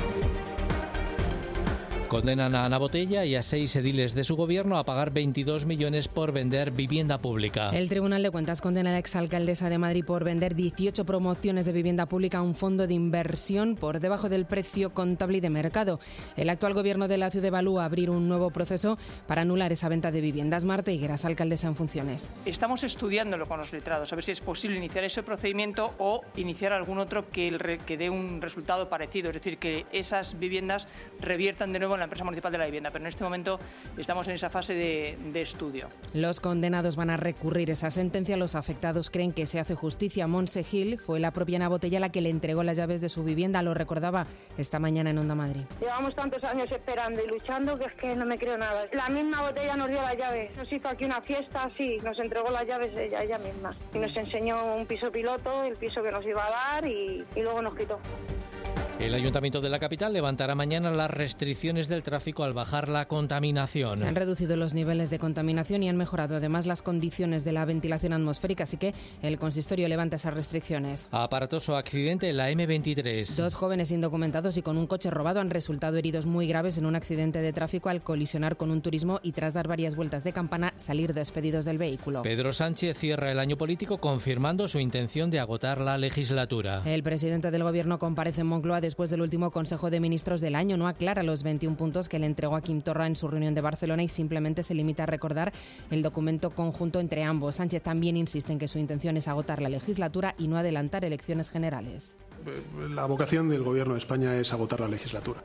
Speaker 2: Condenan a Ana Botella y a seis ediles de su gobierno a pagar veintidós millones por vender vivienda pública.
Speaker 20: El Tribunal de Cuentas condena a la exalcaldesa de Madrid por vender dieciocho promociones de vivienda pública a un fondo de inversión por debajo del precio contable y de mercado. El actual gobierno de la ciudad evalúa abrir un nuevo proceso para anular esa venta de viviendas. Marta Higueras, alcaldesa en funciones.
Speaker 21: Estamos estudiándolo con los letrados, a ver si es posible iniciar ese procedimiento o iniciar algún otro que, el, que dé un resultado parecido, es decir, que esas viviendas reviertan de nuevo en la empresa municipal de la vivienda, pero en este momento estamos en esa fase de, de estudio.
Speaker 20: Los condenados van a recurrir esa sentencia. Los afectados creen que se hace justicia. Montse Gil fue la propia Ana Botella la que le entregó las llaves de su vivienda, lo recordaba esta mañana en Onda Madrid.
Speaker 22: Llevamos tantos años esperando y luchando que es que no me creo nada. La misma Botella nos dio las llaves, nos hizo aquí una fiesta, sí, nos entregó las llaves ella, ella misma y nos enseñó un piso piloto, el piso que nos iba a dar y, y luego nos quitó.
Speaker 2: El Ayuntamiento de la capital levantará mañana las restricciones del tráfico al bajar la contaminación.
Speaker 20: Se han reducido los niveles de contaminación y han mejorado además las condiciones de la ventilación atmosférica, así que el consistorio levanta esas restricciones.
Speaker 2: Aparatoso accidente en la eme veintitrés.
Speaker 20: Dos jóvenes indocumentados y con un coche robado han resultado heridos muy graves en un accidente de tráfico al colisionar con un turismo y tras dar varias vueltas de campana salir despedidos del vehículo.
Speaker 2: Pedro Sánchez cierra el año político confirmando su intención de agotar la legislatura.
Speaker 20: El presidente del Gobierno comparece en Moncloa después del último Consejo de Ministros del año. No aclara los veintiún puntos que le entregó a Quim Torra en su reunión de Barcelona y simplemente se limita a recordar el documento conjunto entre ambos. Sánchez también insiste en que su intención es agotar la legislatura y no adelantar elecciones generales.
Speaker 23: La vocación del Gobierno de España es agotar la legislatura.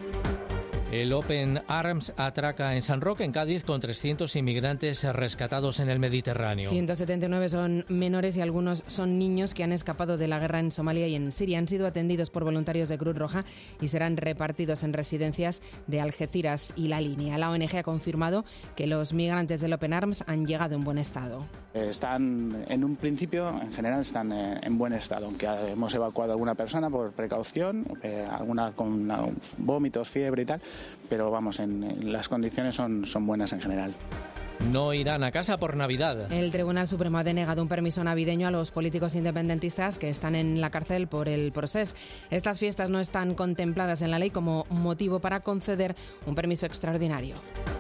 Speaker 2: El Open Arms atraca en San Roque, en Cádiz, con trescientos inmigrantes rescatados en el Mediterráneo.
Speaker 20: ciento setenta y nueve son menores y algunos son niños que han escapado de la guerra en Somalia y en Siria. Han sido atendidos por voluntarios de Cruz Roja y serán repartidos en residencias de Algeciras y La Línea. La O N G ha confirmado que los migrantes del Open Arms han llegado en buen estado.
Speaker 24: Están, en un principio, en general, están en buen estado, aunque hemos evacuado a alguna persona por precaución, alguna con vómitos, fiebre y tal. Pero vamos, en, en las condiciones son, son buenas en general.
Speaker 2: No irán a casa por Navidad.
Speaker 20: El Tribunal Supremo ha denegado un permiso navideño a los políticos independentistas que están en la cárcel por el Procés. Estas fiestas no están contempladas en la ley como motivo para conceder un permiso extraordinario.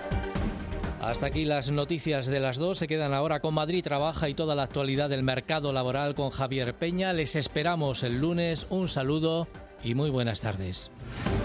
Speaker 2: Hasta aquí las noticias de las dos. Se quedan ahora con Madrid Trabaja y toda la actualidad del mercado laboral con Javier Peña. Les esperamos el lunes. Un saludo y muy buenas tardes.